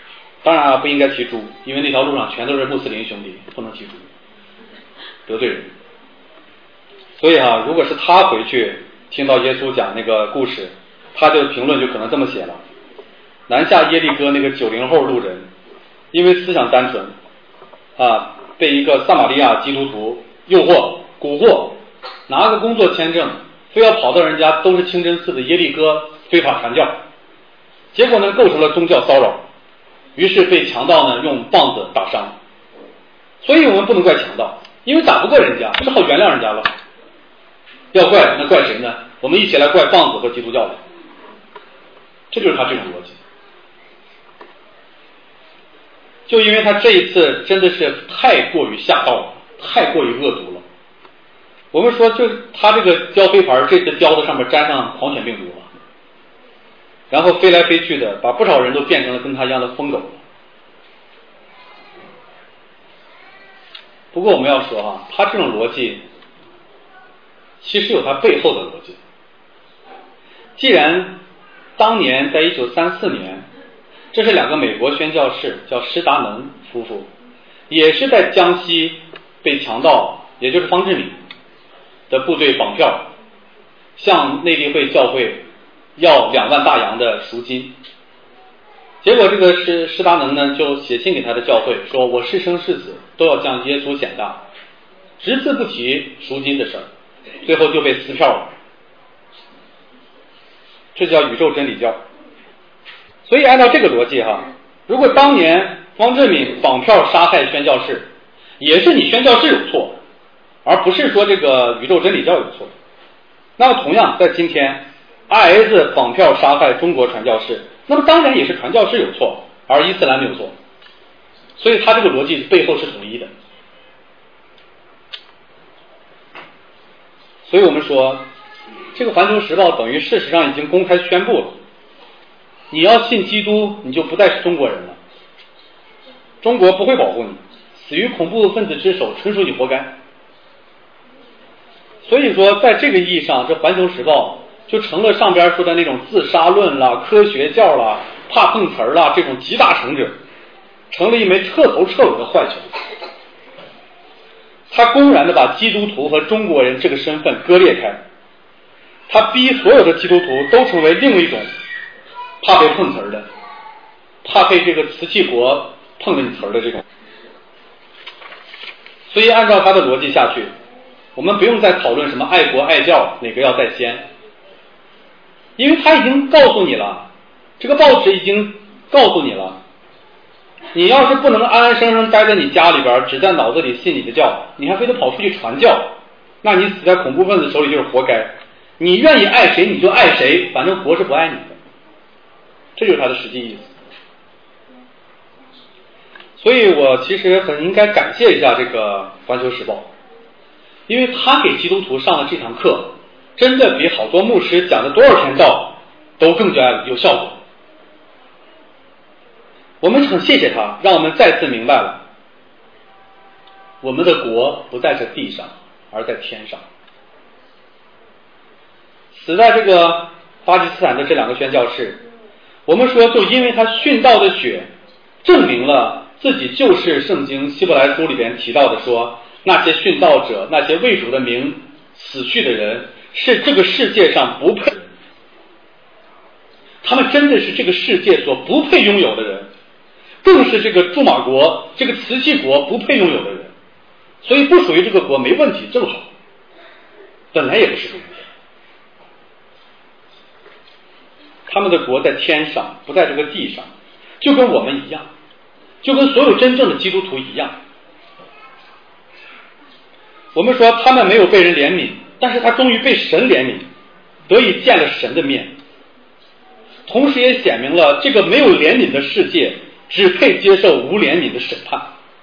当然不应该提猪，因为那条路上全都是穆斯林兄弟，不能提猪，得罪人。所以如果是他回去听到耶稣讲那个故事，他就评论就可能这么写了：南下耶利哥那个90后路人，因为思想单纯被一个撒玛利亚基督徒诱惑蛊惑，拿个工作签证非要跑到人家都是清真寺的耶利哥非法传教，结果呢构成了宗教骚扰，于是被强盗呢用棒子打伤。所以我们不能怪强盗，因为打不过人家，只好原谅人家了。要怪那怪谁呢？我们一起来怪棒子和基督教的。这就是他这种逻辑。就因为他这一次真的是太过于下道了，太过于恶毒了。我们说就他这个交飞盘，这次交的上面沾上狂犬病毒了，然后飞来飞去的，把不少人都变成了跟他一样的疯狗了。不过我们要说他这种逻辑其实有他背后的逻辑。既然当年在1934年，这是2个美国宣教士叫施达能夫妇，也是在江西被强盗，也就是方志敏的部队绑票，向内地会教会要2万大洋的赎金。结果这个施达能呢就写信给他的教会说，我是生是死都要将耶稣显大，只字不提赎金的事儿，最后就被撕票了。这叫宇宙真理教。所以按照这个逻辑如果当年方志敏绑票杀害宣教士，也是你宣教士有错，而不是说这个宇宙真理教有错。那么同样在今天 IS 绑票杀害中国传教士，那么当然也是传教士有错，而伊斯兰没有错。所以他这个逻辑背后是统一的。所以我们说这个环球时报等于事实上已经公开宣布了，你要信基督，你就不再是中国人了，中国不会保护你，死于恐怖分子之手，纯属你活该。所以说在这个意义上，这环球时报就成了上边说的那种自杀论啦、科学教啦、怕碰瓷儿啦这种集大成者，成了一枚彻头彻尾的坏球。他公然的把基督徒和中国人这个身份割裂开，他逼所有的基督徒都成为另一种怕被碰瓷儿的，怕被这个瓷器国碰了你瓷儿的这种。所以按照他的逻辑下去，我们不用再讨论什么爱国爱教哪个要在先，因为他已经告诉你了，这个报纸已经告诉你了，你要是不能安安生生待在你家里边，只在脑子里信你的教，你还非得跑出去传教，那你死在恐怖分子手里就是活该。你愿意爱谁你就爱谁，反正国是不爱你的。这就是他的实际意思。所以我其实很应该感谢一下这个环球时报，因为他给基督徒上的这堂课真的比好多牧师讲的多少天道都更加有效果。我们很谢谢他，让我们再次明白了我们的国不在这地上，而在天上。死在这个巴基斯坦的这2个宣教士，我们说就因为他殉道的血证明了自己就是圣经希伯来书里边提到的说，那些殉道者，那些为主的名死去的人是这个世界上不配，他们真的是这个世界所不配拥有的人，更是这个驻马国这个瓷器国不配拥有的人，所以不属于这个国没问题，正好，本来也不是属于他们的国在天上，不在这个地上，就跟我们一样，就跟所有真正的基督徒一样。我们说他们没有被人怜悯，但是他终于被神怜悯，得以见了神的面，同时也显明了这个没有怜悯的世界只配接受无怜悯的审判。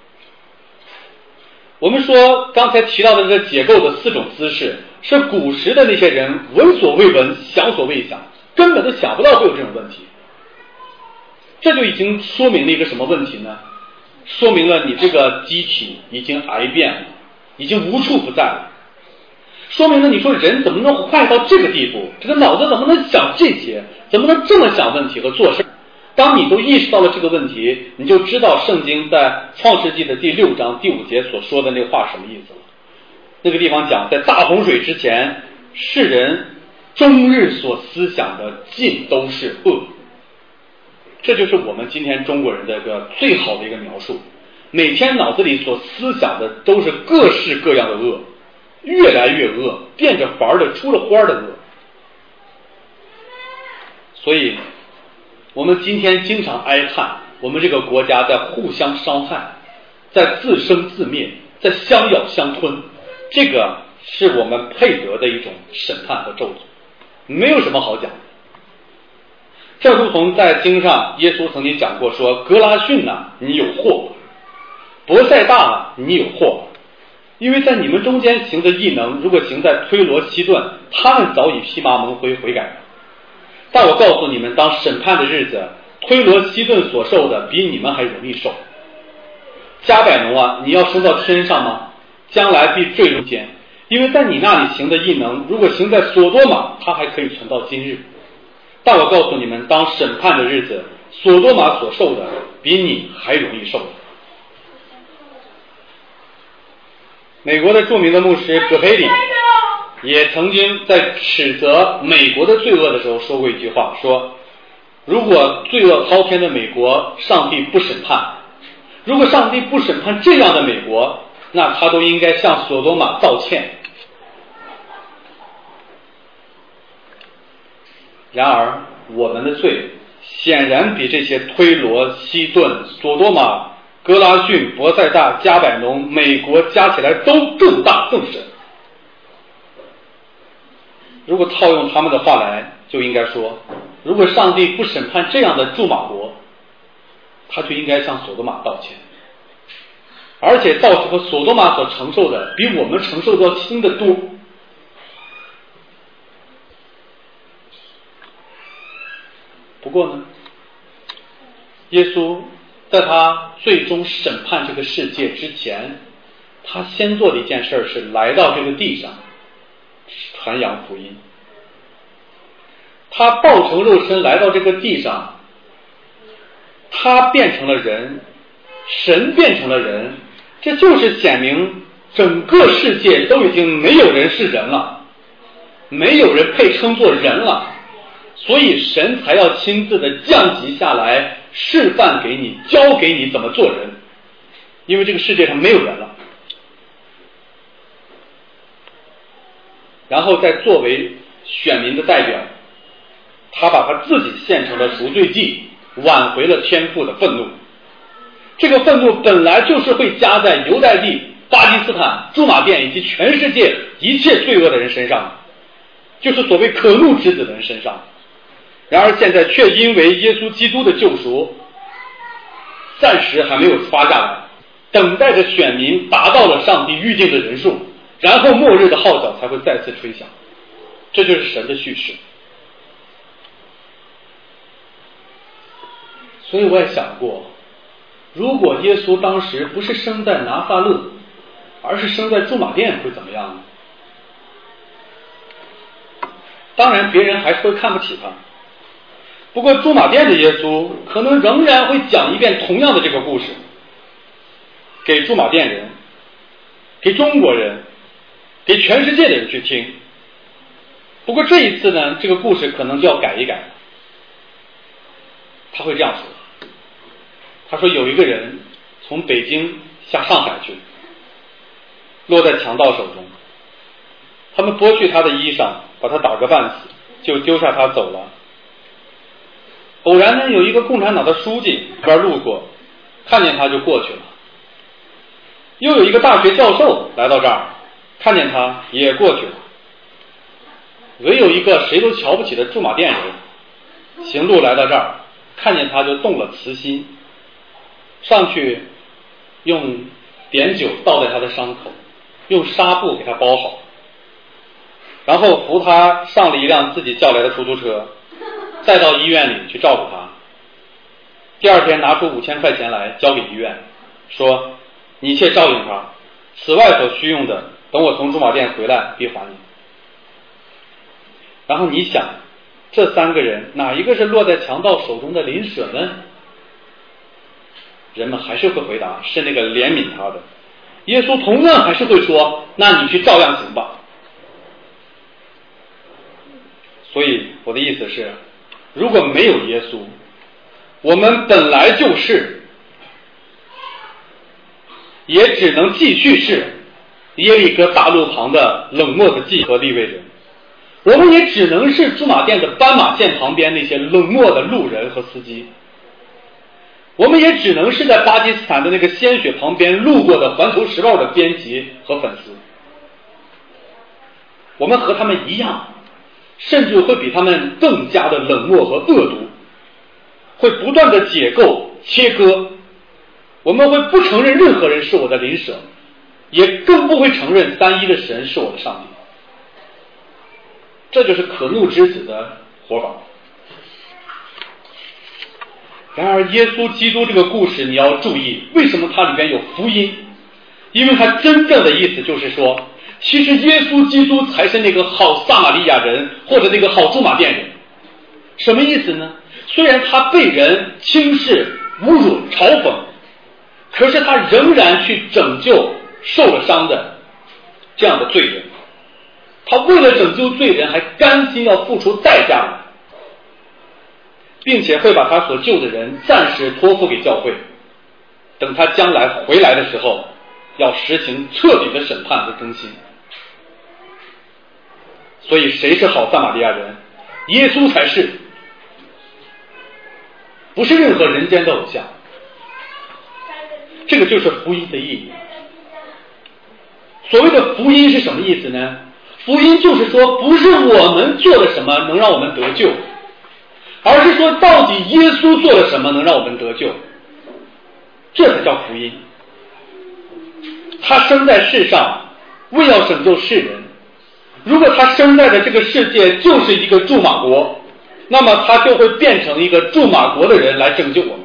我们说刚才提到的这个解构的4种姿势，是古时的那些人闻所未闻，想所未想，根本都想不到会有这种问题。这就已经说明了一个什么问题呢？说明了你这个机体已经癌变了，已经无处不在了。说明了你说人怎么能坏到这个地步，这个脑子怎么能想这些，怎么能这么想问题和做事？ 当你都意识到了这个问题，你就知道圣经在创世纪的第6章第5节所说的那个话什么意思了。那个地方讲，在大洪水之前，世人终日所思想的尽都是恶。这就是我们今天中国人的一个最好的一个描述，每天脑子里所思想的都是各式各样的恶，越来越恶，变着法儿的出了花的恶。所以我们今天经常哀叹我们这个国家在互相伤害，在自生自灭，在相咬相吞，这个是我们配得的一种审判和咒诅，没有什么好讲的。正如同在经上耶稣曾经讲过说，格拉逊啊，你有祸，伯赛大啊，你有祸，因为在你们中间行的异能，如果行在推罗西顿，他们早已披麻蒙灰悔改了。但我告诉你们，当审判的日子，推罗西顿所受的比你们还容易受。加百农啊，你要升到天上吗？将来必坠入监，因为在你那里行的异能，如果行在所多玛，它还可以存到今日。但我告诉你们，当审判的日子，所多玛所受的比你还容易受。美国的著名的牧师葛培理也曾经在指责美国的罪恶的时候说过一句话，说如果罪恶滔天的美国上帝不审判，如果上帝不审判这样的美国，那他都应该向所多玛道歉。然而我们的罪显然比这些推罗、西顿、所多玛、格拉逊、伯赛大、加百农、美国加起来都更大更深。如果套用他们的话来，就应该说，如果上帝不审判这样的驻马国，他就应该向所多玛道歉，而且到时候所多玛所承受的比我们承受的要轻得多。不过呢，耶稣在他最终审判这个世界之前，他先做的一件事是来到这个地上传扬福音。他道成肉身来到这个地上，他变成了人，神变成了人，这就是显明整个世界都已经没有人是人了，没有人配称作人了，所以神才要亲自的降级下来，示范给你，教给你怎么做人，因为这个世界上没有人了。然后再作为选民的代表，他把他自己献成了赎罪祭，挽回了天父的愤怒。这个愤怒本来就是会加在犹太地、巴基斯坦、驻马店以及全世界一切罪恶的人身上，就是所谓可怒之子的人身上。然而现在却因为耶稣基督的救赎，暂时还没有发下来，等待着选民达到了上帝预定的人数，然后末日的号角才会再次吹响。这就是神的叙事。所以我也想过，如果耶稣当时不是生在拿撒勒，而是生在驻马店，会怎么样呢？当然别人还是会看不起他，不过驻马店的耶稣可能仍然会讲一遍同样的这个故事，给驻马店人，给中国人，给全世界的人去听。不过这一次呢，这个故事可能就要改一改。他会这样说，他说有一个人从北京下上海去，落在强盗手中，他们剥去他的衣裳，把他打个半死，就丢下他走了。偶然呢，有一个共产党的书记这边路过，看见他就过去了。又有一个大学教授来到这儿，看见他也过去了。唯有一个谁都瞧不起的驻马店人，行路来到这儿，看见他就动了慈心，上去用碘酒倒在他的伤口，用纱布给他包好，然后扶他上了一辆自己叫来的出租车，再到医院里去照顾他。第二天拿出5000块钱来交给医院，说你一切照应他，此外所需用的等我从驻马店回来必还你。然后你想， 这3个人哪一个是落在强盗手中的邻舍呢？人们还是会回答是那个怜悯他的。耶稣同样还是会说，那你去照样行吧。所以我的意思是，如果没有耶稣，我们本来就是，也只能继续是耶利哥大路旁的冷漠的祭和利未人，我们也只能是驻马店的斑马线旁边那些冷漠的路人和司机，我们也只能是在巴基斯坦的那个鲜血旁边路过的环球时报的编辑和粉丝。我们和他们一样，甚至会比他们更加的冷漠和恶毒，会不断的解构切割，我们会不承认任何人是我的邻舍，也更不会承认三一的神是我的上帝。这就是可怒之子的活法。然而耶稣基督这个故事你要注意，为什么它里边有福音？因为它真正的意思就是说，其实耶稣基督才是那个好撒玛利亚人，或者那个好驻马店人。什么意思呢？虽然他被人轻视、侮辱、嘲讽，可是他仍然去拯救受了伤的这样的罪人。他为了拯救罪人，还甘心要付出代价的，并且会把他所救的人暂时托付给教会，等他将来回来的时候，要实行彻底的审判和更新。所以谁是好撒玛利亚人？耶稣才是，不是任何人间的偶像。这个就是福音的意义。所谓的福音是什么意思呢？福音就是说，不是我们做了什么能让我们得救，而是说到底耶稣做了什么能让我们得救，这才叫福音。他生在世上为要拯救世人，如果他生在的这个世界就是一个驻马国，那么他就会变成一个驻马国的人来拯救我们。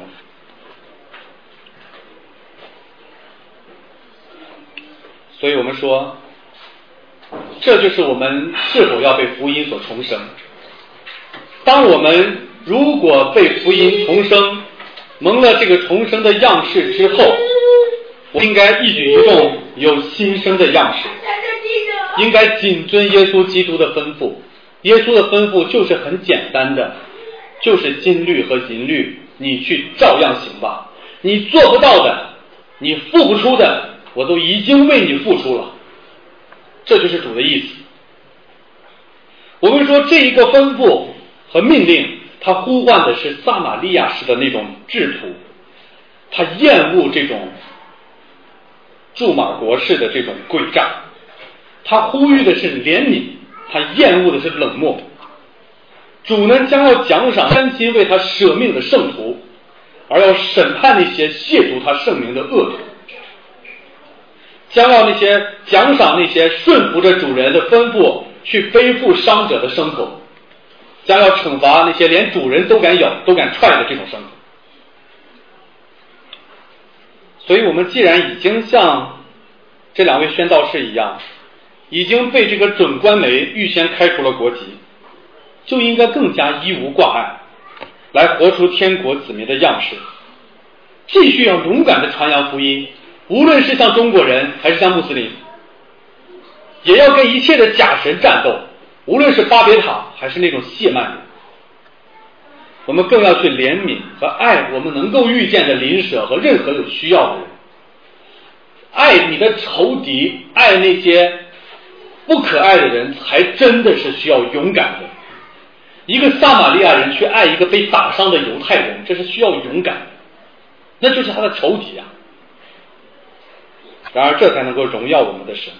所以我们说，这就是我们是否要被福音所重生。当我们如果被福音重生，蒙了这个重生的样式之后，我应该一举一动有新生的样式，应该谨遵耶稣基督的吩咐。耶稣的吩咐就是很简单的，就是金律和银律，你去照样行吧。你做不到的，你付不出的，我都已经为你付出了。这就是主的意思。我们说这一个吩咐和命令，他呼唤的是撒玛利亚式的那种制图，他厌恶这种驻马国式的这种诡诈，他呼吁的是怜悯，他厌恶的是冷漠。主呢将要奖赏甘心为他舍命的圣徒，而要审判那些亵渎他圣名的恶徒，将要奖赏那些顺服着主人的吩咐去背负伤者的牲口，将要惩罚那些连主人都敢咬都敢踹的这种牲口。所以我们既然已经像这2位宣道士一样，已经被这个准官媒预先开除了国籍，就应该更加一无挂碍，来活出天国子民的样式，继续要勇敢地传扬福音，无论是像中国人还是像穆斯林，也要跟一切的假神战斗，无论是巴别塔还是那种谢曼人。我们更要去怜悯和爱我们能够遇见的邻舍和任何有需要的人，爱你的仇敌，爱那些不可爱的人，才真的是需要勇敢的。一个撒玛利亚人去爱一个被打伤的犹太人，这是需要勇敢的，那就是他的仇敌啊。然而这才能够荣耀我们的神。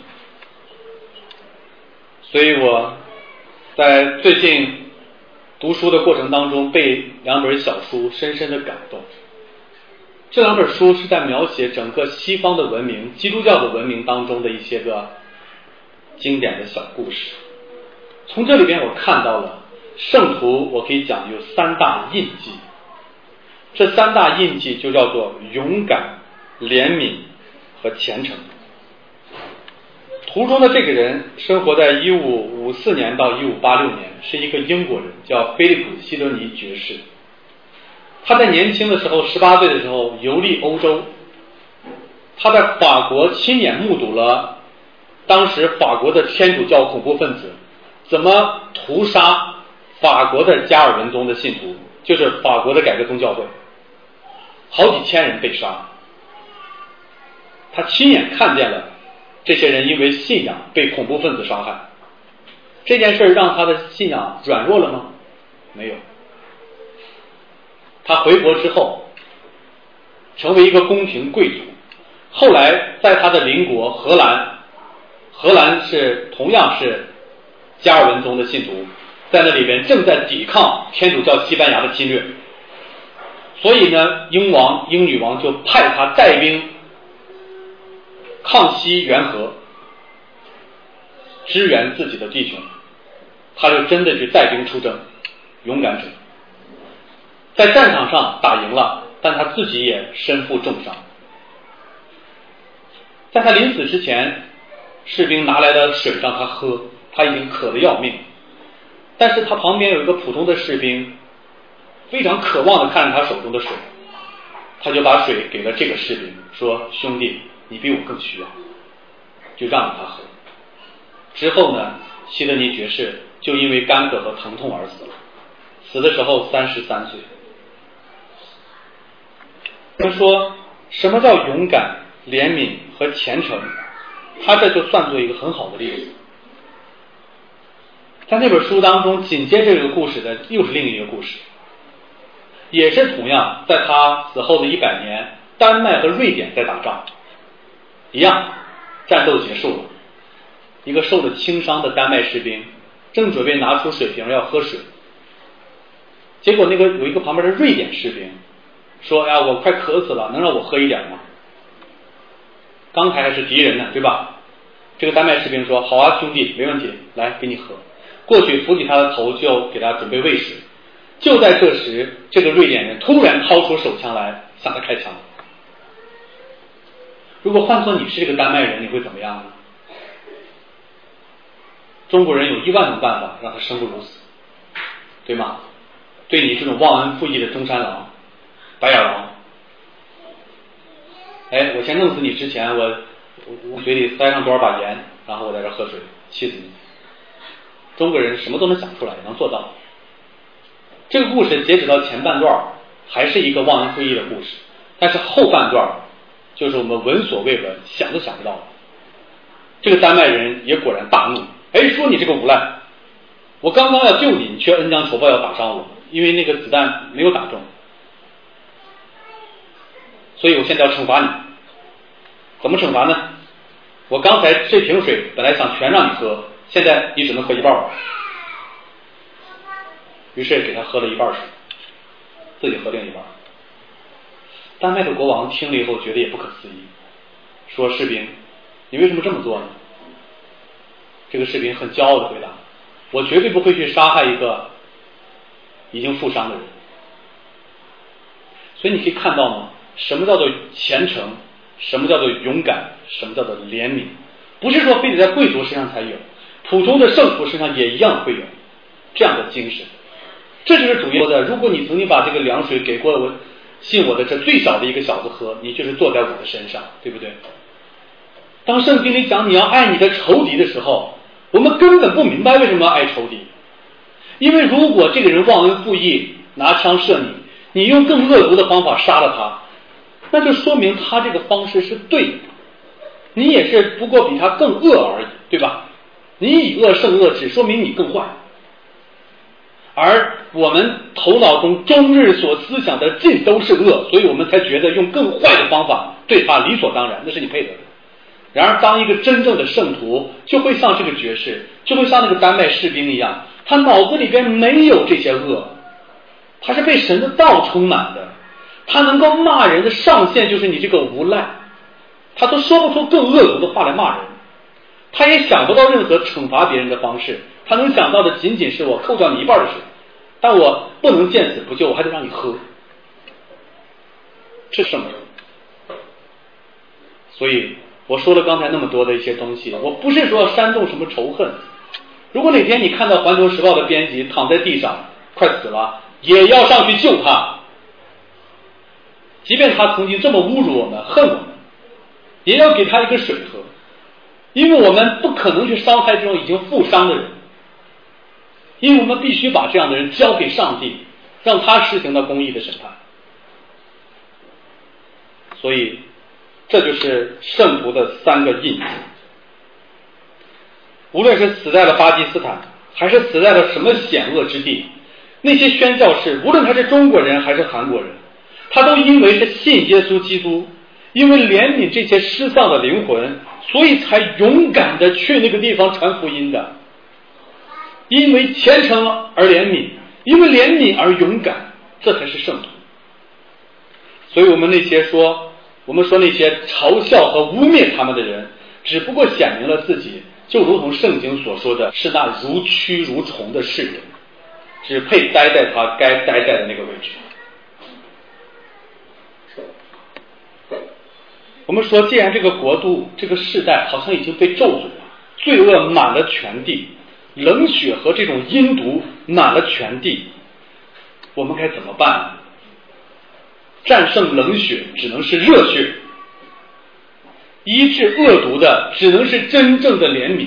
所以我在最近读书的过程当中，被2本小书深深的感动。这2本书是在描写整个西方的文明，基督教的文明当中的一些个经典的小故事。从这里边我看到了圣徒，我可以讲有3大印记。这3大印记就叫做勇敢、怜悯和虔诚。 图中的这个人生活在1554年到1586年，是一个英国人，叫菲利普·希德尼爵士。他在年轻的时候，18岁的时候游历欧洲，他在法国亲眼目睹了当时法国的天主教恐怖分子怎么屠杀法国的加尔文宗的信徒，就是法国的改革宗教会，好几千人被杀。他亲眼看见了这些人因为信仰被恐怖分子杀害，这件事让他的信仰软弱了吗？没有。他回国之后成为一个宫廷贵族，后来在他的邻国荷兰是同样是加尔文宗的信徒，在那里边正在抵抗天主教西班牙的侵略，所以呢英女王就派他带兵抗西援河，支援自己的弟兄，他就真的去带兵出征，勇敢者，在战场上打赢了，但他自己也身负重伤。在他临死之前，士兵拿来的水让他喝，他已经渴得要命，但是他旁边有一个普通的士兵非常渴望地看着他手中的水，他就把水给了这个士兵，说兄弟，你比我更需要，就让他喝。之后呢，希德尼爵士就因为干渴和疼痛而死了，死的时候33岁。我们说什么叫勇敢、怜悯和虔诚，他这就算作一个很好的例子。在那本书当中紧接这个故事的又是另一个故事，也是同样在他死后的100年，丹麦和瑞典在打仗，一样战斗结束了，一个受了轻伤的丹麦士兵正准备拿出水瓶要喝水，结果有一个旁边的瑞典士兵说，哎呀，我快渴死了，能让我喝一点吗？刚才还是敌人呢，对吧？这个丹麦士兵说，好啊兄弟，没问题，来给你喝。过去扶起他的头，就给他准备喂水。就在这时，这个瑞典人突然掏出手枪来向他开枪。如果换做你是这个丹麦人，你会怎么样呢？中国人有10000种办法让他生不如死，对吗？对你这种忘恩负义的中山狼、白眼狼，哎，我先弄死你之前，我嘴里塞上多少把盐，然后我在这喝水，气死你。中国人什么都能想出来，也能做到。这个故事截止到前半段还是一个忘恩负义的故事，但是后半段就是我们闻所未闻，想都想不到的。这个丹麦人也果然大怒，哎，说你这个无赖，我刚刚要救你，你却恩将仇报要打伤我，因为那个子弹没有打中，所以我现在要惩罚你。怎么惩罚呢？我刚才这瓶水本来想全让你喝，现在你只能喝一半了。于是给他喝了一半水，自己喝另一半。丹麦的国王听了以后觉得也不可思议，说士兵，你为什么这么做呢？这个士兵很骄傲地回答，我绝对不会去杀害一个已经负伤的人。所以你可以看到吗？什么叫做虔诚，什么叫做勇敢，什么叫做怜悯，不是说非得在贵族身上才有，普通的圣徒身上也一样会有这样的精神。这就是主耶稣说的，如果你曾经把这个凉水给过我信我的这最小的一个小子喝，你就是坐在我的身上，对不对？当圣经里讲你要爱你的仇敌的时候，我们根本不明白为什么要爱仇敌。因为如果这个人忘恩负义，拿枪射你，你用更恶毒的方法杀了他，那就说明他这个方式是对的，你也是不过比他更恶而已，对吧？你以恶胜恶，只说明你更坏。而我们头脑中终日所思想的尽都是恶，所以我们才觉得用更坏的方法对他理所当然，那是你配得的。然而当一个真正的圣徒，就会像这个爵士，就会像那个丹麦士兵一样，他脑子里边没有这些恶，他是被神的道充满的，他能够骂人的上限就是你这个无赖，他都说不出更恶毒的话来骂人，他也想不到任何惩罚别人的方式，他能想到的仅仅是我扣掉你一半的水，但我不能见死不救，我还得让你喝，这是什么？所以我说了刚才那么多的一些东西，我不是说煽动什么仇恨。如果哪天你看到《环球时报》的编辑躺在地上快死了，也要上去救他，即便他曾经这么侮辱我们恨我们，也要给他一个水喝，因为我们不可能去伤害这种已经负伤的人，因为我们必须把这样的人交给上帝，让他施行到公义的审判。所以这就是圣徒的3个印记。无论是死在了巴基斯坦，还是死在了什么险恶之地，那些宣教士，无论他是中国人还是韩国人，他都因为是信耶稣基督，因为怜悯这些失丧的灵魂，所以才勇敢的去那个地方传福音的。因为虔诚而怜悯，因为怜悯而勇敢，这才是圣徒。所以我们说那些嘲笑和污蔑他们的人，只不过显明了自己就如同圣经所说的，是那如蛆如虫的世人，只配待在他该待在的那个位置。我们说，既然这个国度这个世代好像已经被咒诅了，罪恶满了全地，冷血和这种阴毒满了全地，我们该怎么办呢？战胜冷血只能是热血，医治恶毒的只能是真正的怜悯。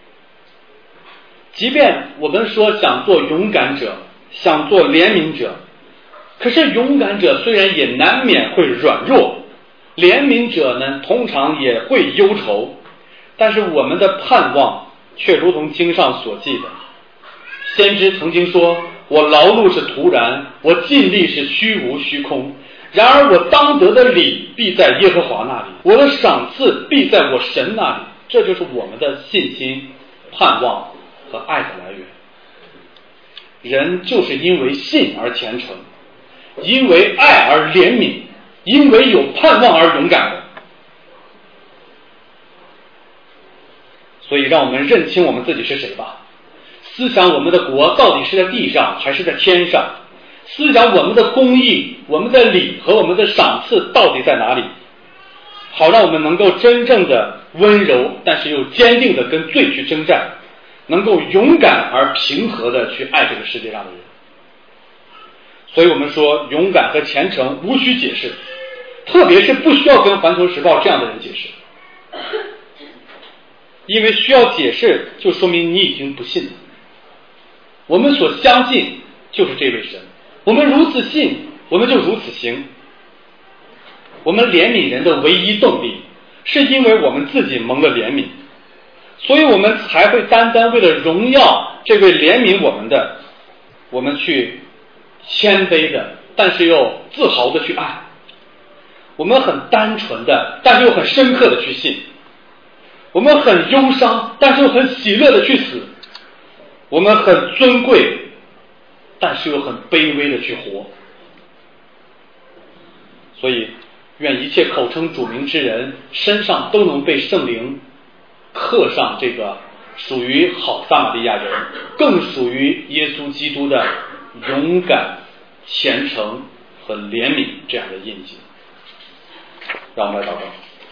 即便我们说想做勇敢者，想做怜悯者，可是勇敢者虽然也难免会软弱，怜悯者呢通常也会忧愁，但是我们的盼望却如同经上所记的，先知曾经说，我劳碌是徒然，我尽力是虚无虚空，然而我当得的理必在耶和华那里，我的赏赐必在我神那里。这就是我们的信心、盼望和爱的来源。人就是因为信而虔诚，因为爱而怜悯，因为有盼望而勇敢的。所以让我们认清我们自己是谁吧，思想我们的国到底是在地上还是在天上，思想我们的公义、我们的理和我们的赏赐到底在哪里，好让我们能够真正的温柔但是又坚定的跟罪去征战，能够勇敢而平和的去爱这个世界上的人。所以我们说勇敢和虔诚无需解释，特别是不需要跟环球时报这样的人解释，因为需要解释就说明你已经不信了。我们所相信就是这位神，我们如此信，我们就如此行。我们怜悯人的唯一动力是因为我们自己蒙了怜悯，所以我们才会单单为了荣耀这位怜悯我们的，我们去谦卑的但是又自豪的去爱。我们很单纯的但是又很深刻的去信，我们很忧伤但是又很喜乐的去死，我们很尊贵但是又很卑微的去活。所以愿一切口称主名之人身上都能被圣灵刻上这个属于好撒玛利亚人，更属于耶稣基督的勇敢、虔诚和怜悯这样的印记。让我们来祷告。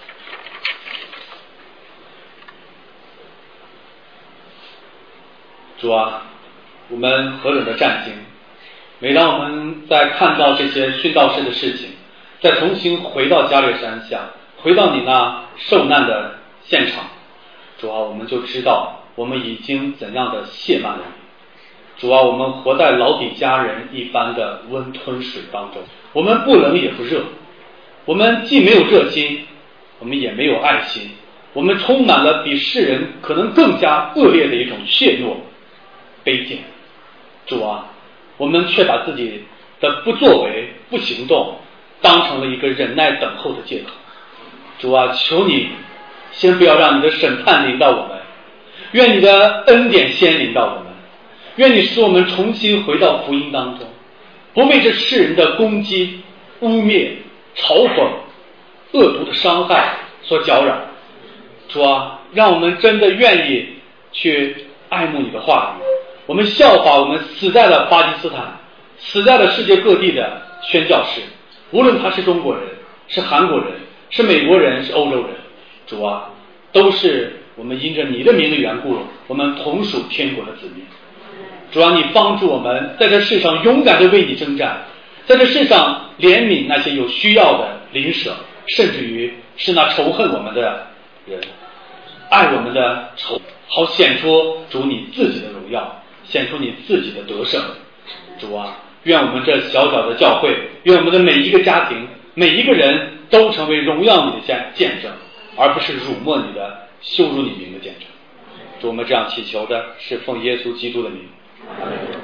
主啊，我们何等的战兢！每当我们在看到这些殉道士的事情，再重新回到加略山下，回到你那受难的现场，主啊，我们就知道我们已经怎样的亵慢了你。主啊，我们活在老底嘉人一般的温吞水当中，我们不冷也不热，我们既没有热心，我们也没有爱心，我们充满了比世人可能更加恶劣的一种怯懦、卑贱。主啊，我们却把自己的不作为、不行动当成了一个忍耐等候的借口。主啊，求你先不要让你的审判临到我们，愿你的恩典先临到我们，愿你使我们重新回到福音当中，不被这世人的攻击、污蔑、嘲讽、恶毒的伤害所搅扰。主啊，让我们真的愿意去爱慕你的话语，我们效法我们死在了巴基斯坦、死在了世界各地的宣教士，无论他是中国人、是韩国人、是美国人、是欧洲人， 主啊，都是我们因着你的名的缘故，我们同属天国的子民。主啊，你帮助我们在这世上勇敢地为你征战，在这世上怜悯那些有需要的邻舍，甚至于是那仇恨我们的人，爱我们的仇，好显出主你自己的荣耀，显出你自己的得胜。主啊，愿我们这小小的教会，愿我们的每一个家庭，每一个人都成为荣耀你的见证，而不是辱没你的、羞辱你名的见证。主，我们这样祈求的是奉耶稣基督的名。阿们。